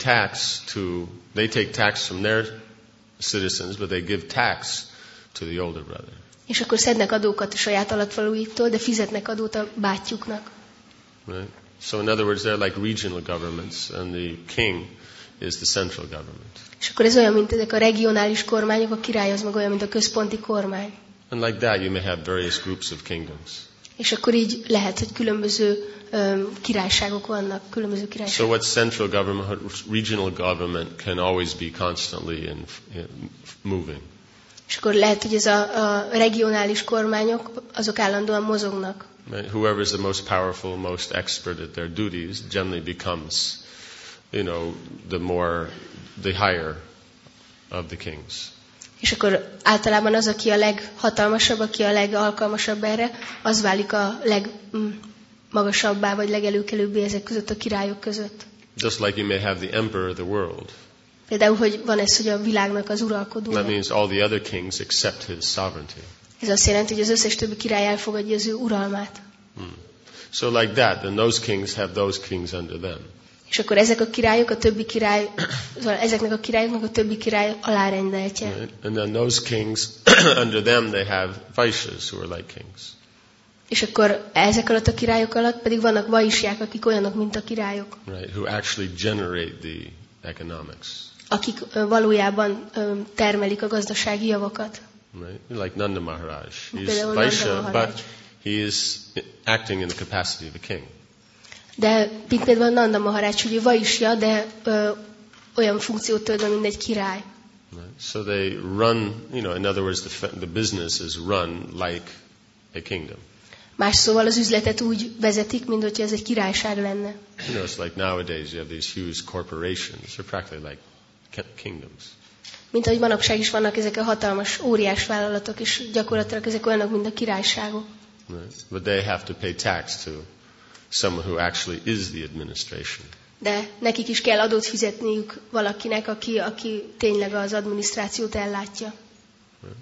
take tax from their citizens, but they give tax to the older brother. És akkor szednek adókat a saját alattvalóiktól, de fizetnek adót a bátyjuknak. Right? So in other words, they're like regional governments, and the king is the central government. És akkor ez olyan, mint ezek a regionális kormányok, a király az meg olyan, mint a központi kormány. And like that, you may have various groups of kingdoms. És akkor így lehet, hogy különböző királyságok vannak, különböző királyságok. So what central government, what regional government can always be constantly moving. És akkor lehet, hogy ez a regionális kormányok, azok állandóan mozognak. Whoever is the most powerful, most expert at their duties generally becomes, the higher of the kings. És akkor általában az, aki a leghatalmasabb, aki a legalkalmasabb erre, az válik a legmagasabbá, vagy legelőkelőbbé ezek között a királyok között. Just like you may have the emperor of the world. Például, hogy van ez, hogy a világnak az uralkodója. That means all the other kings accept his sovereignty. Ez azt jelenti, hogy az összes többi király elfogadja az ő uralmát. So like that, then those kings have those kings under them. És akkor ezek a királyok, ezeknek a királyoknak a többi király alárendeltje. Right? And then those kings under them, they have vaishyas who are like kings. És akkor ezek alatt a királyok alatt pedig vannak vaisják, akik olyanok, mint a királyok. Right? Who actually generate the economics. Akik valójában termelik a gazdasági javakat. Right? Like Nanda Maharaj. He's Vaishya, but he is acting in the capacity of a king. De például Nanda Maharaj, hogy ő vaisja, de olyan funkciót tölt be, mint egy király. Right? So they run, in other words, the business is run like a kingdom. Más szóval az üzletet úgy vezetik, mint hogyha ez egy királyság lenne. It's like nowadays you have these huge corporations. They're practically like kingdoms. Mint ahogy manapság is vannak ezek a hatalmas, óriás vállalatok, és gyakorlatilag ezek olyanok, mint a királyságok. Right? But they have to pay tax to someone who actually is the administration. De nekik is kell adót fizetniük valakinek, aki tényleg az adminisztrációt ellátja. Right?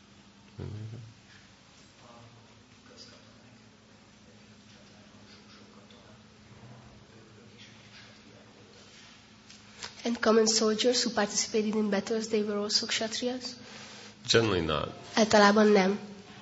And common soldiers who participated in battles, they were also kshatriyas? Generally not. Általában nem.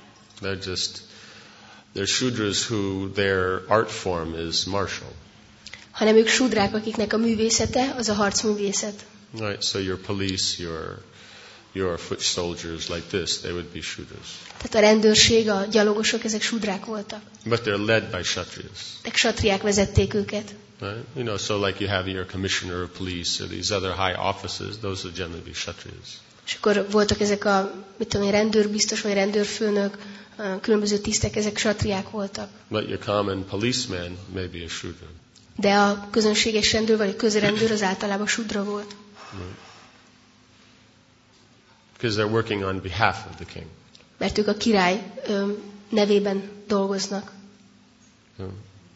They're shudras who their art form is martial. Hanem ők sudrák, akiknek a művészete az a harcművészet. Right, so your police, your foot soldiers like this, they would be shudras. Tehát a rendőrség, a gyalogosok, ezek sudrák voltak. But they're led by kshatriyas. De kshatriyák vezették őket. Right? So like you have your commissioner of police or these other high offices, those would generally be kshatriyas. És akkor voltak ezek a, rendőrbiztos vagy rendőrfőnök, különböző tisztek, ezek kshatriyák voltak. But your common policeman may be a shudra. De a közönséges rendőr vagy a közrendőr az általában sudra volt. Right. Because they're working on behalf of the king. Mert ők a király nevében dolgoznak. Okay.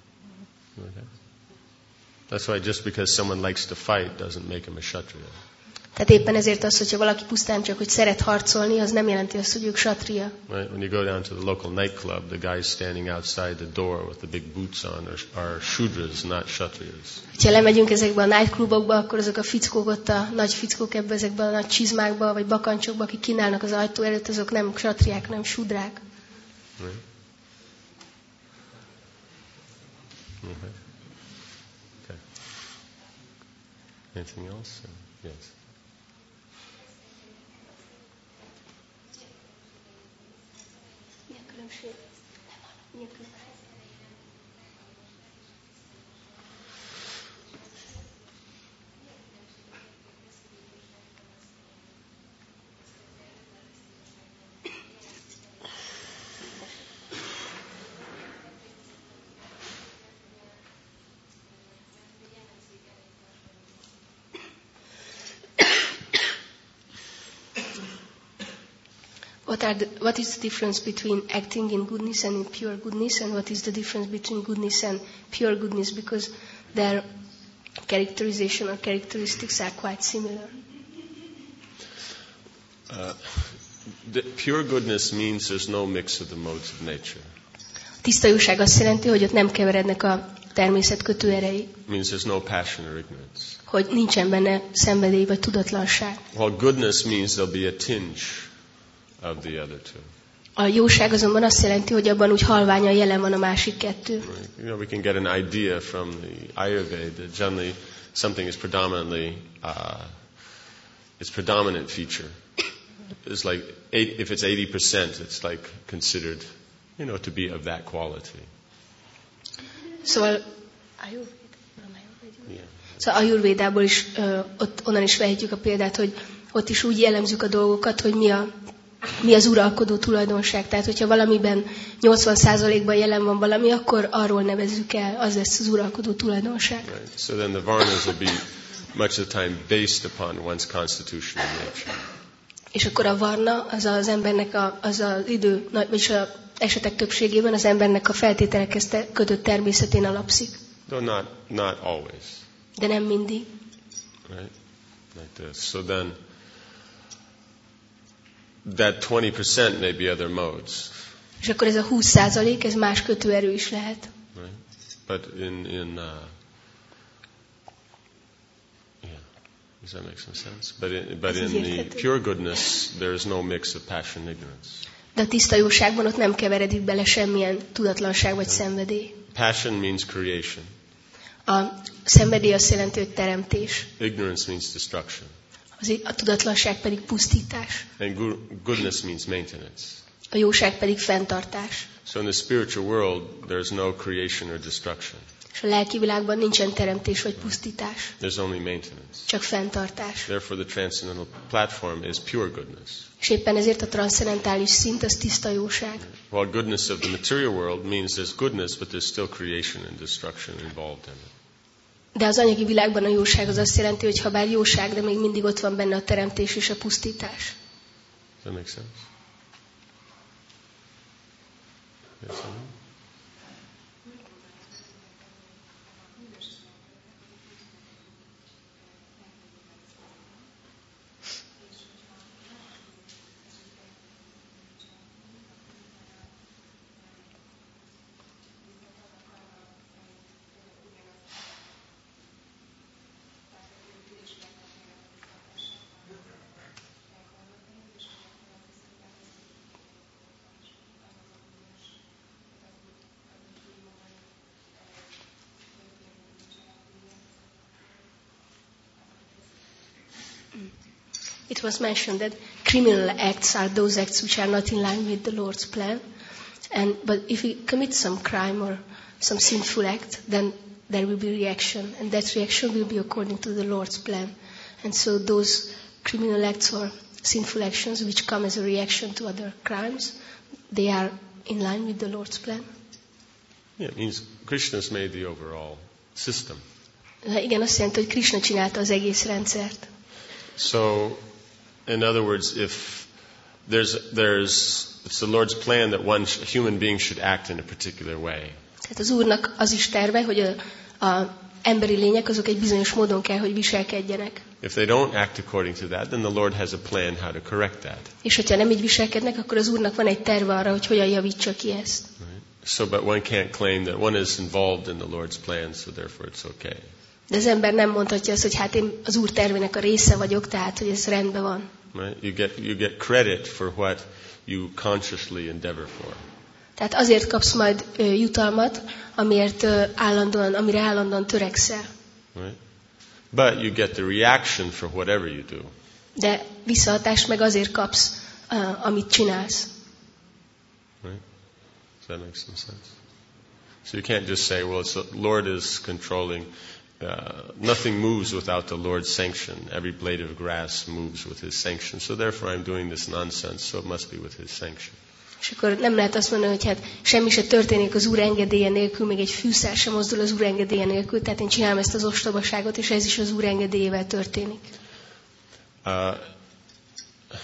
That's why just because someone likes to fight doesn't make him a kshatriya. Tehát éppen ezért az, hogyha valaki pusztán csak, hogy szeret harcolni, az nem jelenti azt, hogy ők kshatriya. Right? When you go down to the local nightclub, the guys standing outside the door with the big boots on are shudras, not kshatriyas. Ha lemegyünk ezekbe a nightclubokba, akkor azok a fickók ott, a nagy fickók ezekbe a nagy csizmákba, vagy bakancsokba, akik kínálnak az ajtó előtt, azok nem kshatriyák, hanem sudrák. Right? Okay. Okay. Anything else? Yes. What is the difference between acting in goodness and in pure goodness, and what is the difference between goodness and pure goodness? Because their characterization or characteristics are quite similar. The pure goodness means there's no mix of the modes of nature. Tiszta jóság azt jelenti, hogy ott nem keverednek a természet kötőerei. Means there's no passion or ignorance. Hogy nincsen benne szenvedély vagy tudatlanság. While goodness means there'll be a tinge of the other two. A jóság azonban azt jelenti, hogy abban úgy halványan jelen van a másik kettő. Right. You know, we can get an idea from the Ayurveda that generally something is predominantly its predominant feature. It's like if it's 80%, it's like considered, to be of that quality. Szóval Ayurvédából is onnan is vehetjük a példát, hogy ott is úgy jellemzük a dolgokat, hogy mi az uralkodó tulajdonság. Tehát, hogyha valamiben 80%-ban jelen van valami, akkor arról nevezzük el, az lesz az uralkodó tulajdonság. Right. So then the varnas will be much of the time based upon one's constitution and nature. És akkor a varna az az embernek az idő, vagyis az esetek többségében az embernek a feltételekhez kötött természetén alapszik. Though not always. De nem mindig. Right? Like this. So then that 20% may be other modes. És akkor ez a 20%, ez más kötőerő is lehet. Right? But does that make some sense? But in the pure goodness, there is no mix of passion and ignorance. De a tiszta jóságban ott nem keveredik bele semmilyen tudatlanság vagy szenvedély. Passion means creation. A szenvedély azt jelenti, hogy teremtés. Ignorance means destruction. A tudatlanság pedig pusztítás. And goodness means maintenance. A jóság pedig fenntartás. So in the spiritual world, there is no creation or destruction. És a lelki világban nincsen teremtés vagy pusztítás. There's only maintenance. Csak fenntartás. Therefore the transcendental platform is pure goodness. És éppen ezért a transzcendentális szint az tiszta jóság. While goodness of the material world means there's goodness, but there's still creation and destruction involved in it. De az anyagi világban a jóság az azt jelenti, hogy ha bár jóság, de még mindig ott van benne a teremtés és a pusztítás. Does that make sense? Yes, It was mentioned that criminal acts are those acts which are not in line with the Lord's plan. But if we commit some crime or some sinful act, then there will be reaction. And that reaction will be according to the Lord's plan. And so those criminal acts or sinful actions which come as a reaction to other crimes, they are in line with the Lord's plan. Yeah, it means Krishna's made the overall system. Igen, azt jelenti, hogy Krishna csinálta az egész rendszert. So, in other words, if it's the Lord's plan that one human being should act in a particular way. Tehát az Úrnak az is terve, hogy a emberi lények azok egy bizonyos módon kell, hogy viselkedjenek. If they don't act according to that, then the Lord has a plan how to correct that. És hogyha nem így viselkednek, akkor az Úrnak van egy terve arra, hogy hogyan javítsa ki ezt. Right? So, but one can't claim that one is involved in the Lord's plan, so therefore it's okay. De az ember nem mondhatja azt, hogy hát én az Úr tervének a része vagyok, tehát hogy ez rendben van. Right? You get credit for what you consciously endeavor for. Tehát azért kapsz majd jutalmat, amire állandóan törekszel. Right? But you get the reaction for whatever you do. De visszahatást meg azért kapsz, amit csinálsz. Right? Does that make some sense? So you can't just say, well, the Lord is controlling. Nothing moves without the Lord's sanction. Every blade of grass moves with His sanction. So therefore I'm doing this nonsense, so it must be with His sanction. És akkor nem lehet azt mondani, hogy hát semmi se történik az Úr engedélye nélkül, még egy fűszál sem mozdul az Úr engedélye nélkül, tehát én csinálom ezt az ostobaságot, és ez is az Úr engedélyével történik.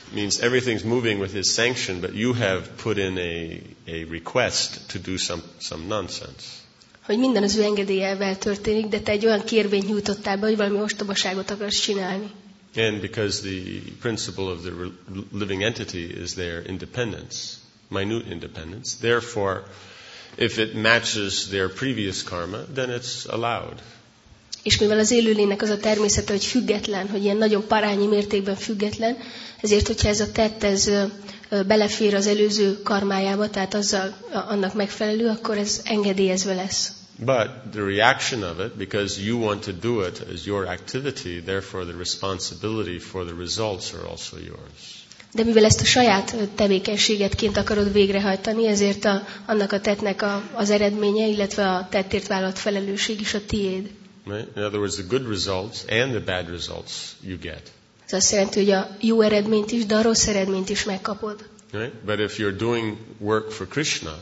means everything's moving with his sanction, but you have put in a request to do some nonsense. Hogy minden az ő engedéllyel történik, de te egy olyan kérvényt nyújtottál be, hogy valami ostobaságot akarsz csinálni. And because the principle of the living entity is their independence, minute independence, therefore, if it matches their previous karma, then it's allowed. És mivel az élőlénynek az a természete, hogy független, hogy ilyen nagyon parányi mértékben független, ezért, hogyha ez a tett, ez belefér az előző karmájába, tehát azzal annak megfelelő, akkor ez engedélyezve lesz. But the reaction of it, because you want to do it as your activity, therefore the responsibility for the results are also yours. De mivel ezt a saját tevékenységetként akarod végrehajtani, ezért annak a tettnek az eredménye, illetve a tettért vállalt felelősség is a tiéd. Right? In other words, the good results and the bad results you get. Ez azt jelenti, hogy a jó eredményt is, de a rossz eredményt is megkapod. Right? But if you're doing work for Krishna,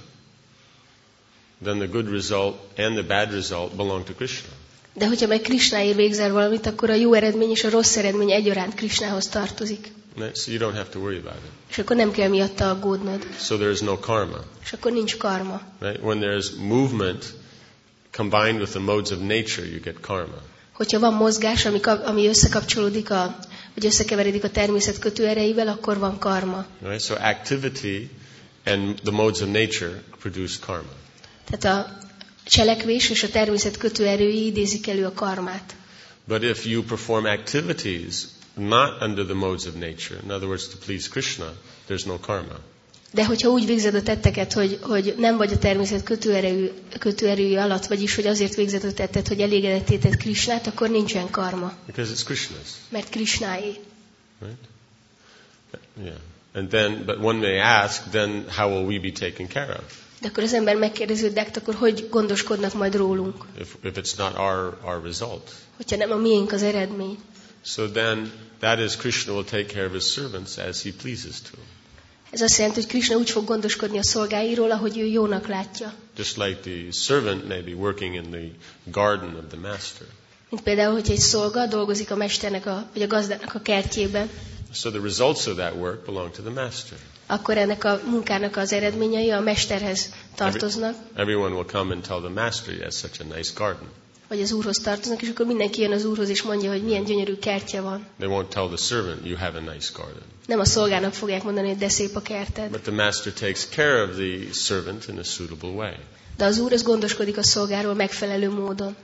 then the good result and the bad result belong to Krishna. De hogyha meg Krishnáért végzel valamit, akkor a jó eredmény és a rossz eredmény egyaránt Krishnához tartozik. Right? So you don't have to worry about it. És akkor nem kell miatta aggódnod. So there is no karma. És akkor nincs karma. Right? When there's movement combined with the modes of nature, you get karma. Hogyha van mozgás, ami összekapcsolódik, vagy összekeveredik a természet kötőerejével, akkor van karma. Right? So activity and the modes of nature produce karma. Tehát a cselekvés és a természet kötőerői idézik elő a karmát. But if you perform activities not under the modes of nature, in other words, to please Krishna, there's no karma. De hogyha úgy végzed a tetteket, hogy nem vagy a természet kötőerői alatt, vagyis hogy azért végzed a tettet, hogy elégedetté tedd Krishnát, akkor nincsen karma. Because it's Krishna's. Mert Krishnáé. Right? Yeah. And then, but one may ask, then how will we be taken care of? De akkor az ember megkérdezi, hogy akkor hogy gondoskodnak majd rólunk? If it's not our result. Hogyha nem a miénk az eredmény. So then, that is Krishna will take care of his servants as he pleases to. Ez azt jelenti, hogy Krishna úgy fog gondoskodni a szolgáiról, ahogy ő jónak látja. Just like the servant may be working in the garden of the master. Mint például, hogy egy szolga dolgozik a mesternek vagy a gazdának a kertjében. So the results of that work belong to the master. Akkor ennek a munkának az eredményei a mesterhez tartoznak. Everyone will come and tell the master he has such a nice garden. Vagy az úrhoz tartoznak, és akkor mindenki jön az úrhoz és mondja, hogy milyen gyönyörű kertje van. They won't tell the servant you have a nice garden. Nem a szolgának fogják mondani, hogy de szép a kerted. But the master takes care of the servant in a suitable way. De az úr az gondoskodik a szolgáról megfelelő módon.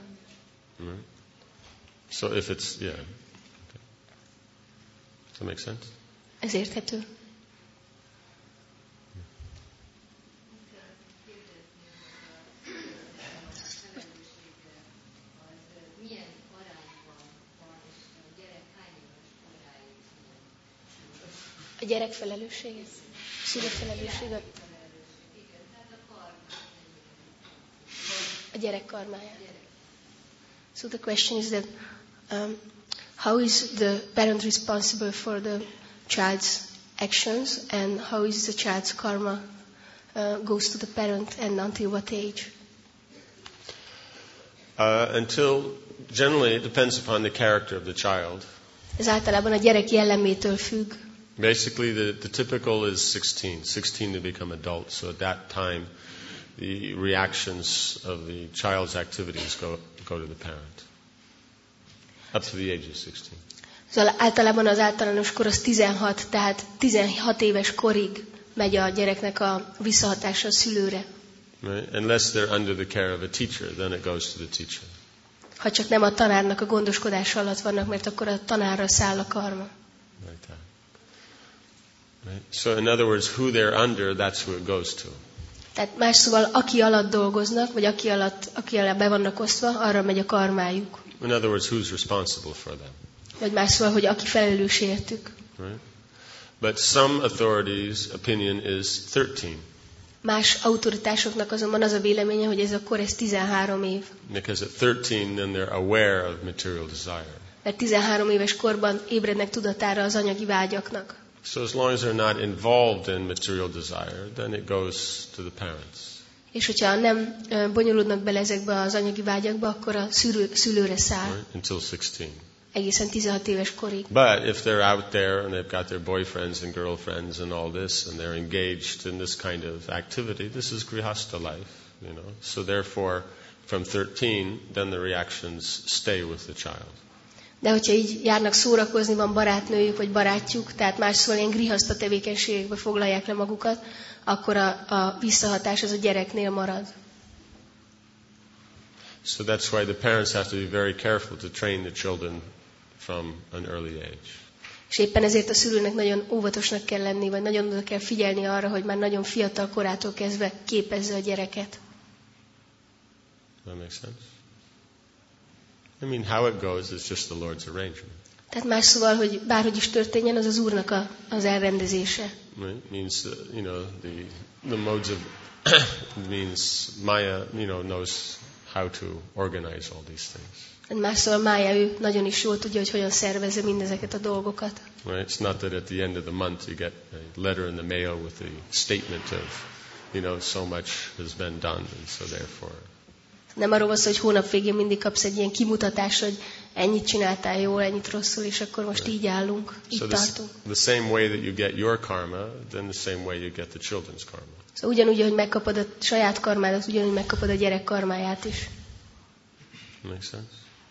So if it's, yeah. Okay. Does that make sense? Ez érthető. A gyerek felelőssége? Szülő felelőssége? A gyerek karmája. So the question is that how is the parent responsible for the child's actions and how is the child's karma goes to the parent and until what age? Generally it depends upon the character of the child. Ez általában a gyerek jellemétől függ. Basically, the typical is 16 to become adult. So at that time, the reactions of the child's activities go to the parent. Up to the age of 16. Szóval általában az általános kor az 16, tehát 16 éves korig megy a gyereknek a visszahatása a szülőre. Right? Unless they're under the care of a teacher, then it goes to the teacher. Ha csak nem a tanárnak a gondoskodása alatt vannak, mert akkor a tanárra száll a karma. Like that. Right? So in other words, who they're under, that's who it goes to. Tehát más szóval, aki alatt dolgoznak, vagy aki alá be vannak osztva, arra megy a karmájuk. In other words, who's responsible for them. Vagy más szóval, hogy aki felelős értük. Right? But some authorities' opinion is 13. Más autoritásoknak azonban az a véleménye, hogy ez a kor, ez 13 év. Because at 13, then they're aware of material desire. Mert 13 éves korban ébrednek tudatára az anyagi vágyaknak. So as long as they're not involved in material desire, then it goes to the parents. És hogyha nem bonyolódnak bele ezekbe az anyagi vágyakba, akkor a szülőre száll. Right? Until 16. egészen 16 éves korig. But if they're out there and they've got their boyfriends and girlfriends and all this, and they're engaged in this kind of activity, this is grihasta life, you know. So therefore, from 13, then the reactions stay with the child. De hogyha így járnak szórakozni, van barátnőjük vagy barátjuk, tehát más szóval ilyen grihaszta tevékenységekbe foglalják le magukat, akkor a visszahatás az a gyereknél marad. So that's why the parents have to be very careful to train the children from an early age. És éppen ezért a szülőnek nagyon óvatosnak kell lenni, vagy nagyon oda kell figyelni arra, hogy már nagyon fiatal korától kezdve képezze a gyereket. That makes sense? I mean, how it goes is just the Lord's arrangement. Tehát más szóval, hogy bárhogy is történjen, az az Úrnak az elrendezése. Right? Means you know the modes of means Maya knows how to organize all these things. Más szóval Mája, ő nagyon is jól tudja, hogy hogyan szervezze mindezeket a dolgokat. Right? It's not that at the end of the month you get a letter in the mail with a statement of so much has been done, and so therefore. Nem arról van szó, hogy hónap végén mindig kapsz egy ilyen kimutatást, hogy ennyit csináltál jól, ennyit rosszul, és akkor most így állunk, így tartunk. The same way that you get your karma, then the same way you get the children's karma. Szóval ugyanúgy, hogy megkapod a saját karmádat, ugyanúgy megkapod a gyerek karmáját is. Makes sense?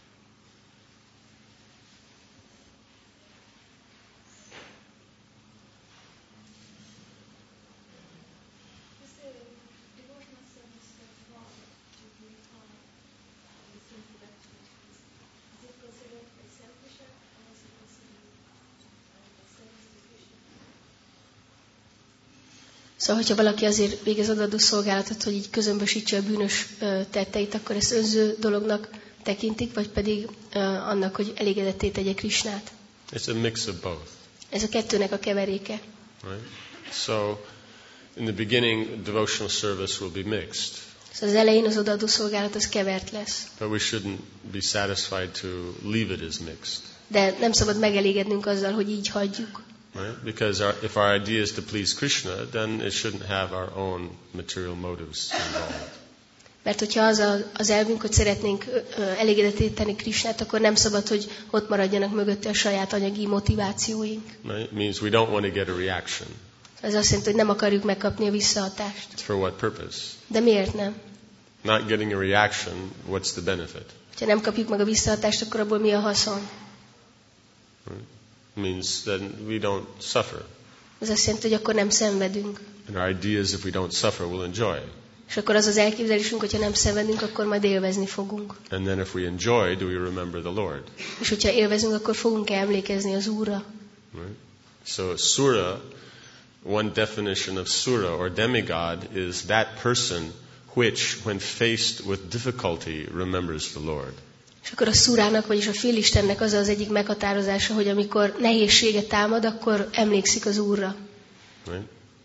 Szóval, hogyha valaki azért végez odaadó szolgálatot, hogy így közömbösítse a bűnös tetteit, akkor ezt önző dolognak tekintik, vagy pedig annak, hogy elégedetté tegye Krisnát? It's a mix of both. Ez a kettőnek a keveréke. Right? So, in the beginning, devotional service will be mixed. Szóval az elején az odaadó szolgálat az kevert lesz. But we shouldn't be satisfied to leave it as mixed. De nem szabad megelégednünk azzal, hogy így hagyjuk. Right? Because if our idea is to please Krishna, then it shouldn't have our own material motives involved. Mert hogyha az elvünk, hogy szeretnénk elégedetté tenni Krisnát, akkor nem szabad, hogy ott maradjanak mögötte a saját anyagi motivációink. Right? It means we don't want to get a reaction. Ez azt jelenti, hogy nem akarjuk megkapni a visszahatást. For what purpose? De miért nem? Not getting a reaction, what's the benefit? Ha nem kapjuk meg a visszahatást, akkor abból mi a haszon? Right? It means that we don't suffer. Ez azt jelenti, hogy akkor nem szenvedünk. And our idea is if we don't suffer, we'll enjoy. És akkor az az elképzelésünk, hogyha nem szenvedünk, akkor majd élvezni fogunk. And then if we enjoy, do we remember the Lord? És hogyha élvezünk, akkor fogunk emlékezni az Úrra. Right? So sura, one definition of sura or demigod is that person which, when faced with difficulty, remembers the Lord. És akkor a szurának, vagyis a félistennek az egyik meghatározása, hogy amikor nehézsége támad, akkor emlékszik az Úrra. Right?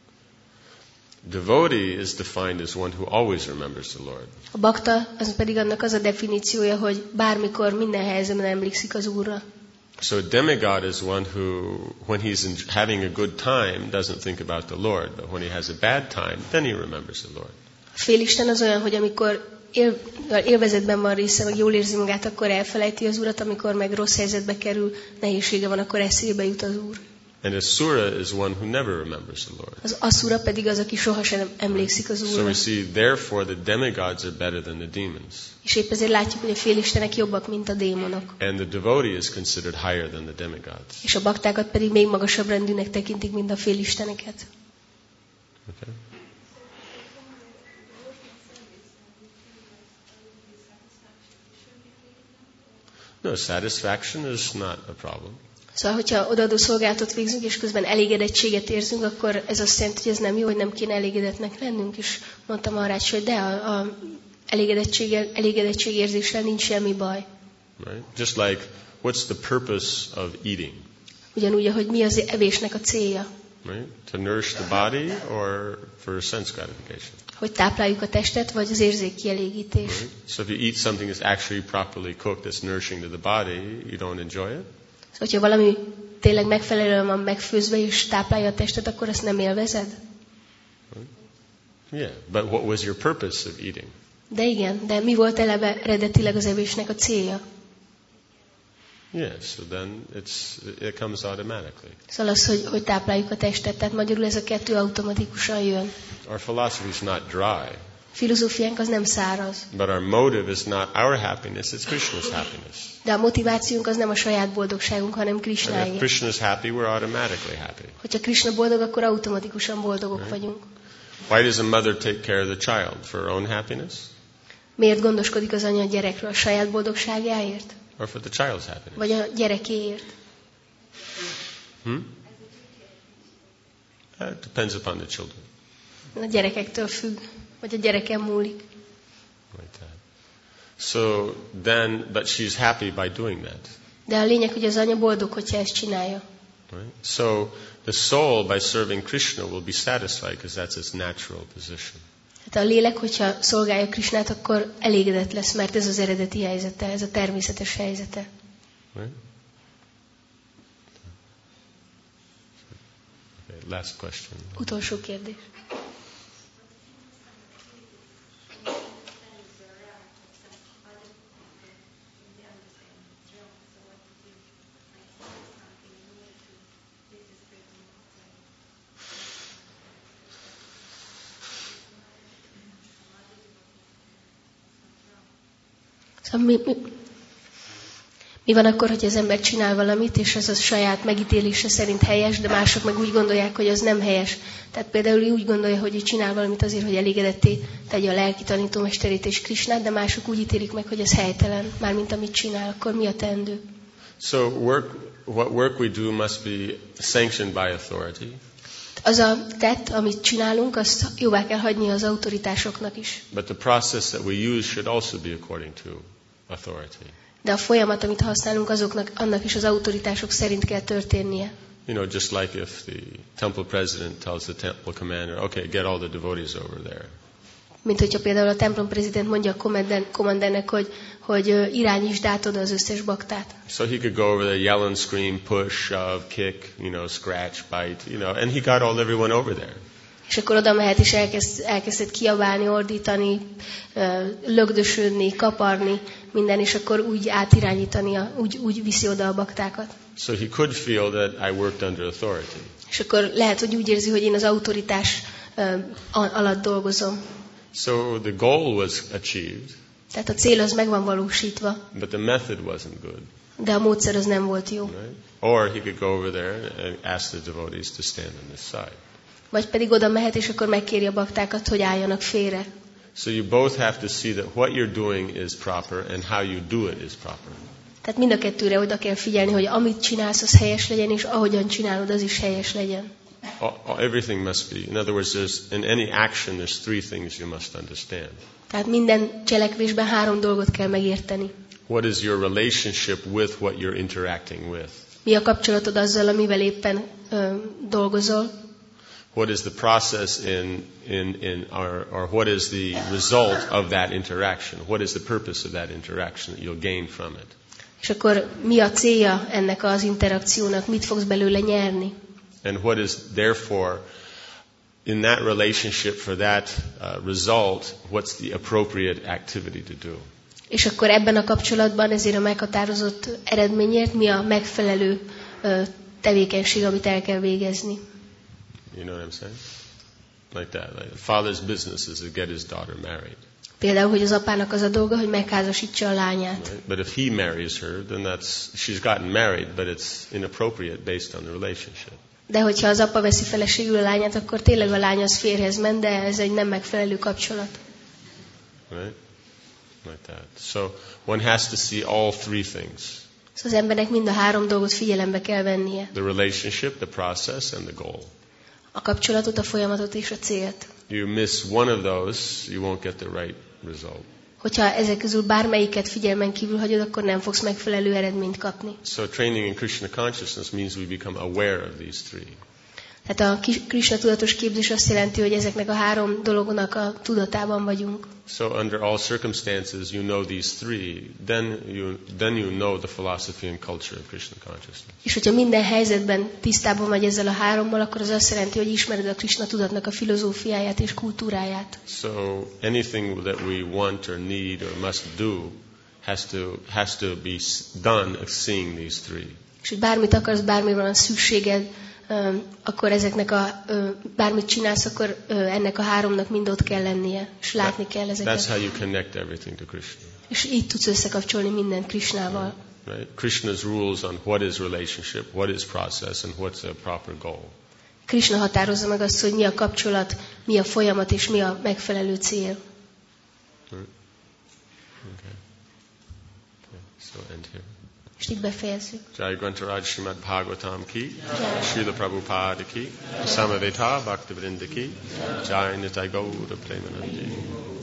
Devotee is defined as one who always remembers the Lord. A bakta, az pedig annak az a definíciója, hogy bármikor, minden helyzetben emlékszik az Úrra. So a demigod is one who, when he's having a good time, doesn't think about the Lord, but when he has a bad time, then he remembers the Lord. A félisten az olyan, hogy amikor élvezetben van része, meg jól érzi magát, akkor elfelejti az Urat, amikor meg rossz helyzetbe kerül, nehézsége van, akkor eszébe jut az Úr. And asura is one who never remembers the Lord. Az asura pedig az, aki sohasem emlékszik az Úrra. So we see, therefore, the demigods are better than the demons. És épp ezért látjuk, hogy a félistenek jobbak, mint a démonok. And the devotee is considered higher than the demigods. És a baktákat pedig még magasabb rendűnek tekintik, mint a félisteneket. Okay. No, satisfaction is not a problem. Szóval, hogyha odaadó szolgálatot végzünk, és közben elégedettséget érzünk, akkor ez azt jelenti, hogy ez nem jó, hogy nem kéne elégedetnek lennünk. És mondtam Maharaj, hogy de a elégedettségérzéssel nincs semmi baj. Right? Just like, what's the purpose of eating? Ugyanúgy, hogy mi az evésnek a célja. Right? To nourish the body or for sense gratification? Hogy tápláljuk a testet, vagy az érzékkielégítés. Right? So if you eat something that's actually properly cooked, that's nourishing to the body, you don't enjoy it? Szóval, hogyha valami tényleg megfelelően van megfőzve, és táplálja a testet, akkor ezt nem élvezed? Right? Yeah, but what was your purpose of eating? De igen, de mi volt eleve eredetileg az evésnek a célja? Yes, so then it comes automatically. Szóval az, hogy tápláljuk a testet, tehát magyarul ez a kettő automatikusan jön. Our philosophy is not dry. Filozófiánk az nem száraz. But our motive is not our happiness, it's Krishna's happiness. De a motivációnk az nem a saját boldogságunk, hanem Krishnáé. If Krishna is happy, we're automatically happy. Hogyha Krishna boldog, akkor automatikusan boldogok vagyunk. Why does a mother take care of the child? For her own happiness? Miért gondoskodik az anya a gyerekről? A saját boldogságáért? Or for the child's happiness? Vagy a gyerekéért? It depends upon the children. A gyerekektől függ, vagy a gyereken múlik. Like that. So then, but she's happy by doing that. De a lényeg, hogy az anya boldog, hogyha ezt csinálja. Right? So the soul, by serving Krishna, will be satisfied because that's its natural position. Hát a lélek, hogyha szolgálja Krishnát, akkor elégedett lesz, mert ez az eredeti helyzete, ez a természetes helyzete. Right? Okay, last question. Utolsó kérdés. Szóval mi van akkor, hogy az ember csinál valamit, és ez a saját megítélése szerint helyes, de mások meg úgy gondolják, hogy az nem helyes. Tehát például ő úgy gondolja, hogy ő csinál valamit azért, hogy elégedetté tegye a lelki tanítómesterét és Krishnát, de mások úgy ítélik meg, hogy ez helytelen, mármint amit csinál, akkor mi a teendő? So what work we do must be sanctioned by authority. Az a tett, amit csinálunk, azt jóvá kell hagyni az autoritásoknak is. But the process that we use should also be according to authority. De a folyamat, amit használunk, annak is az autoritások szerint kell történnie. You know, just like if the temple president tells the temple commander, okay, get all the devotees over there. Mint hogyha például a templom prezident mondja a kommandernek, hogy irányítsd át oda az összes baktát. So he could go over there, yell and scream, push, shove, kick, scratch, bite, and he got everyone over there. És akkor oda mehet, és elkezdett kiabálni, ordítani, lögdösödni, kaparni, minden, és akkor úgy átirányítani, úgy viszi oda a baktákat. So he could feel that I worked under authority. És akkor lehet, hogy úgy érzi, hogy én az autoritás alatt dolgozom. So the goal was achieved. Tehát a cél az meg van valósítva. But the method wasn't good. De a módszer az nem volt jó. Right? Or he could go over there and ask the devotees to stand on this side. Vagy pedig oda mehet, és akkor megkéri a baktákat, hogy álljanak félre. So you both have to see that what you're doing is proper and how you do it is proper. Tehát mind a kettőre oda kell figyelni, hogy amit csinálsz, az helyes legyen, és ahogyan csinálod, az is helyes legyen. Everything must be. In other words, in any action, there's three things you must understand. Tehát minden cselekvésben 3 dolgot kell megérteni. What is your relationship with what you're interacting with? Mi a kapcsolatod azzal, amivel éppen dolgozol? What is the process or what is the result of that interaction? What is the purpose of that interaction that you'll gain from it? És akkor mi a célja ennek az interakciónak? Mit fogsz belőle nyerni? And what is therefore in that relationship for that result, what's the appropriate activity to do? És akkor ebben a kapcsolatban ezért a meghatározott eredményért mi a megfelelő tevékenység, amit el kell végezni? You know what I'm saying? Like that. Like the father's business is to get his daughter married. Például, hogy az apának az a dolga, hogy megházasítsa a lányát. Right? But if he marries her, then she's gotten married, but it's inappropriate based on the relationship. De hogyha az apa veszi feleségül a lányát, akkor tényleg a lány az férjhez ment, de ez egy nem megfelelő kapcsolat. Right? Like that. So one has to see all three things. Szóval az embernek mind a 3 dolgot figyelembe kell vennie. The relationship, the process, and the goal. A kapcsolatot, a folyamatot és a célt. You miss one of those, you won't get the right result. Hogyha ezek közül bármelyiket figyelmen kívül hagyod, akkor nem fogsz megfelelő eredményt kapni. So training in Krishna consciousness means we become aware of these three. Tehát a Krishna tudatos képzés azt jelenti, hogy ezeknek a 3 dolognak a tudatában vagyunk. So under all circumstances you know these three, then you know the philosophy and culture of Krishna consciousness. És hogyha minden helyzetben tisztában vagy ezzel a 3-mal, akkor az azt jelenti, hogy ismered a Krishna tudatnak a filozófiáját és kultúráját. So anything that we want or need or must do has to be done of seeing these three. És hogy bármit akarsz, bármire van szükséged, akkor ezeknek bármit csinálsz, akkor ennek a háromnak mind ott kell lennie, és látni kell ezeket. That's how you connect everything to Krishna. És így tudsz összekapcsolni mindent Krishnával. Right? Krishna's rules on what is relationship, what is process, and what's the proper goal. Krishna határozza meg azt, hogy mi a kapcsolat, mi a folyamat, és mi a megfelelő cél. Okay. So end here. És itt befejezzük. Jai Grantaraj Srimad Bhagavatam ki, Srila Prabhupada ki, Samaveta Bhaktivinoda ki, Jai Nitai Gaura Premanandi.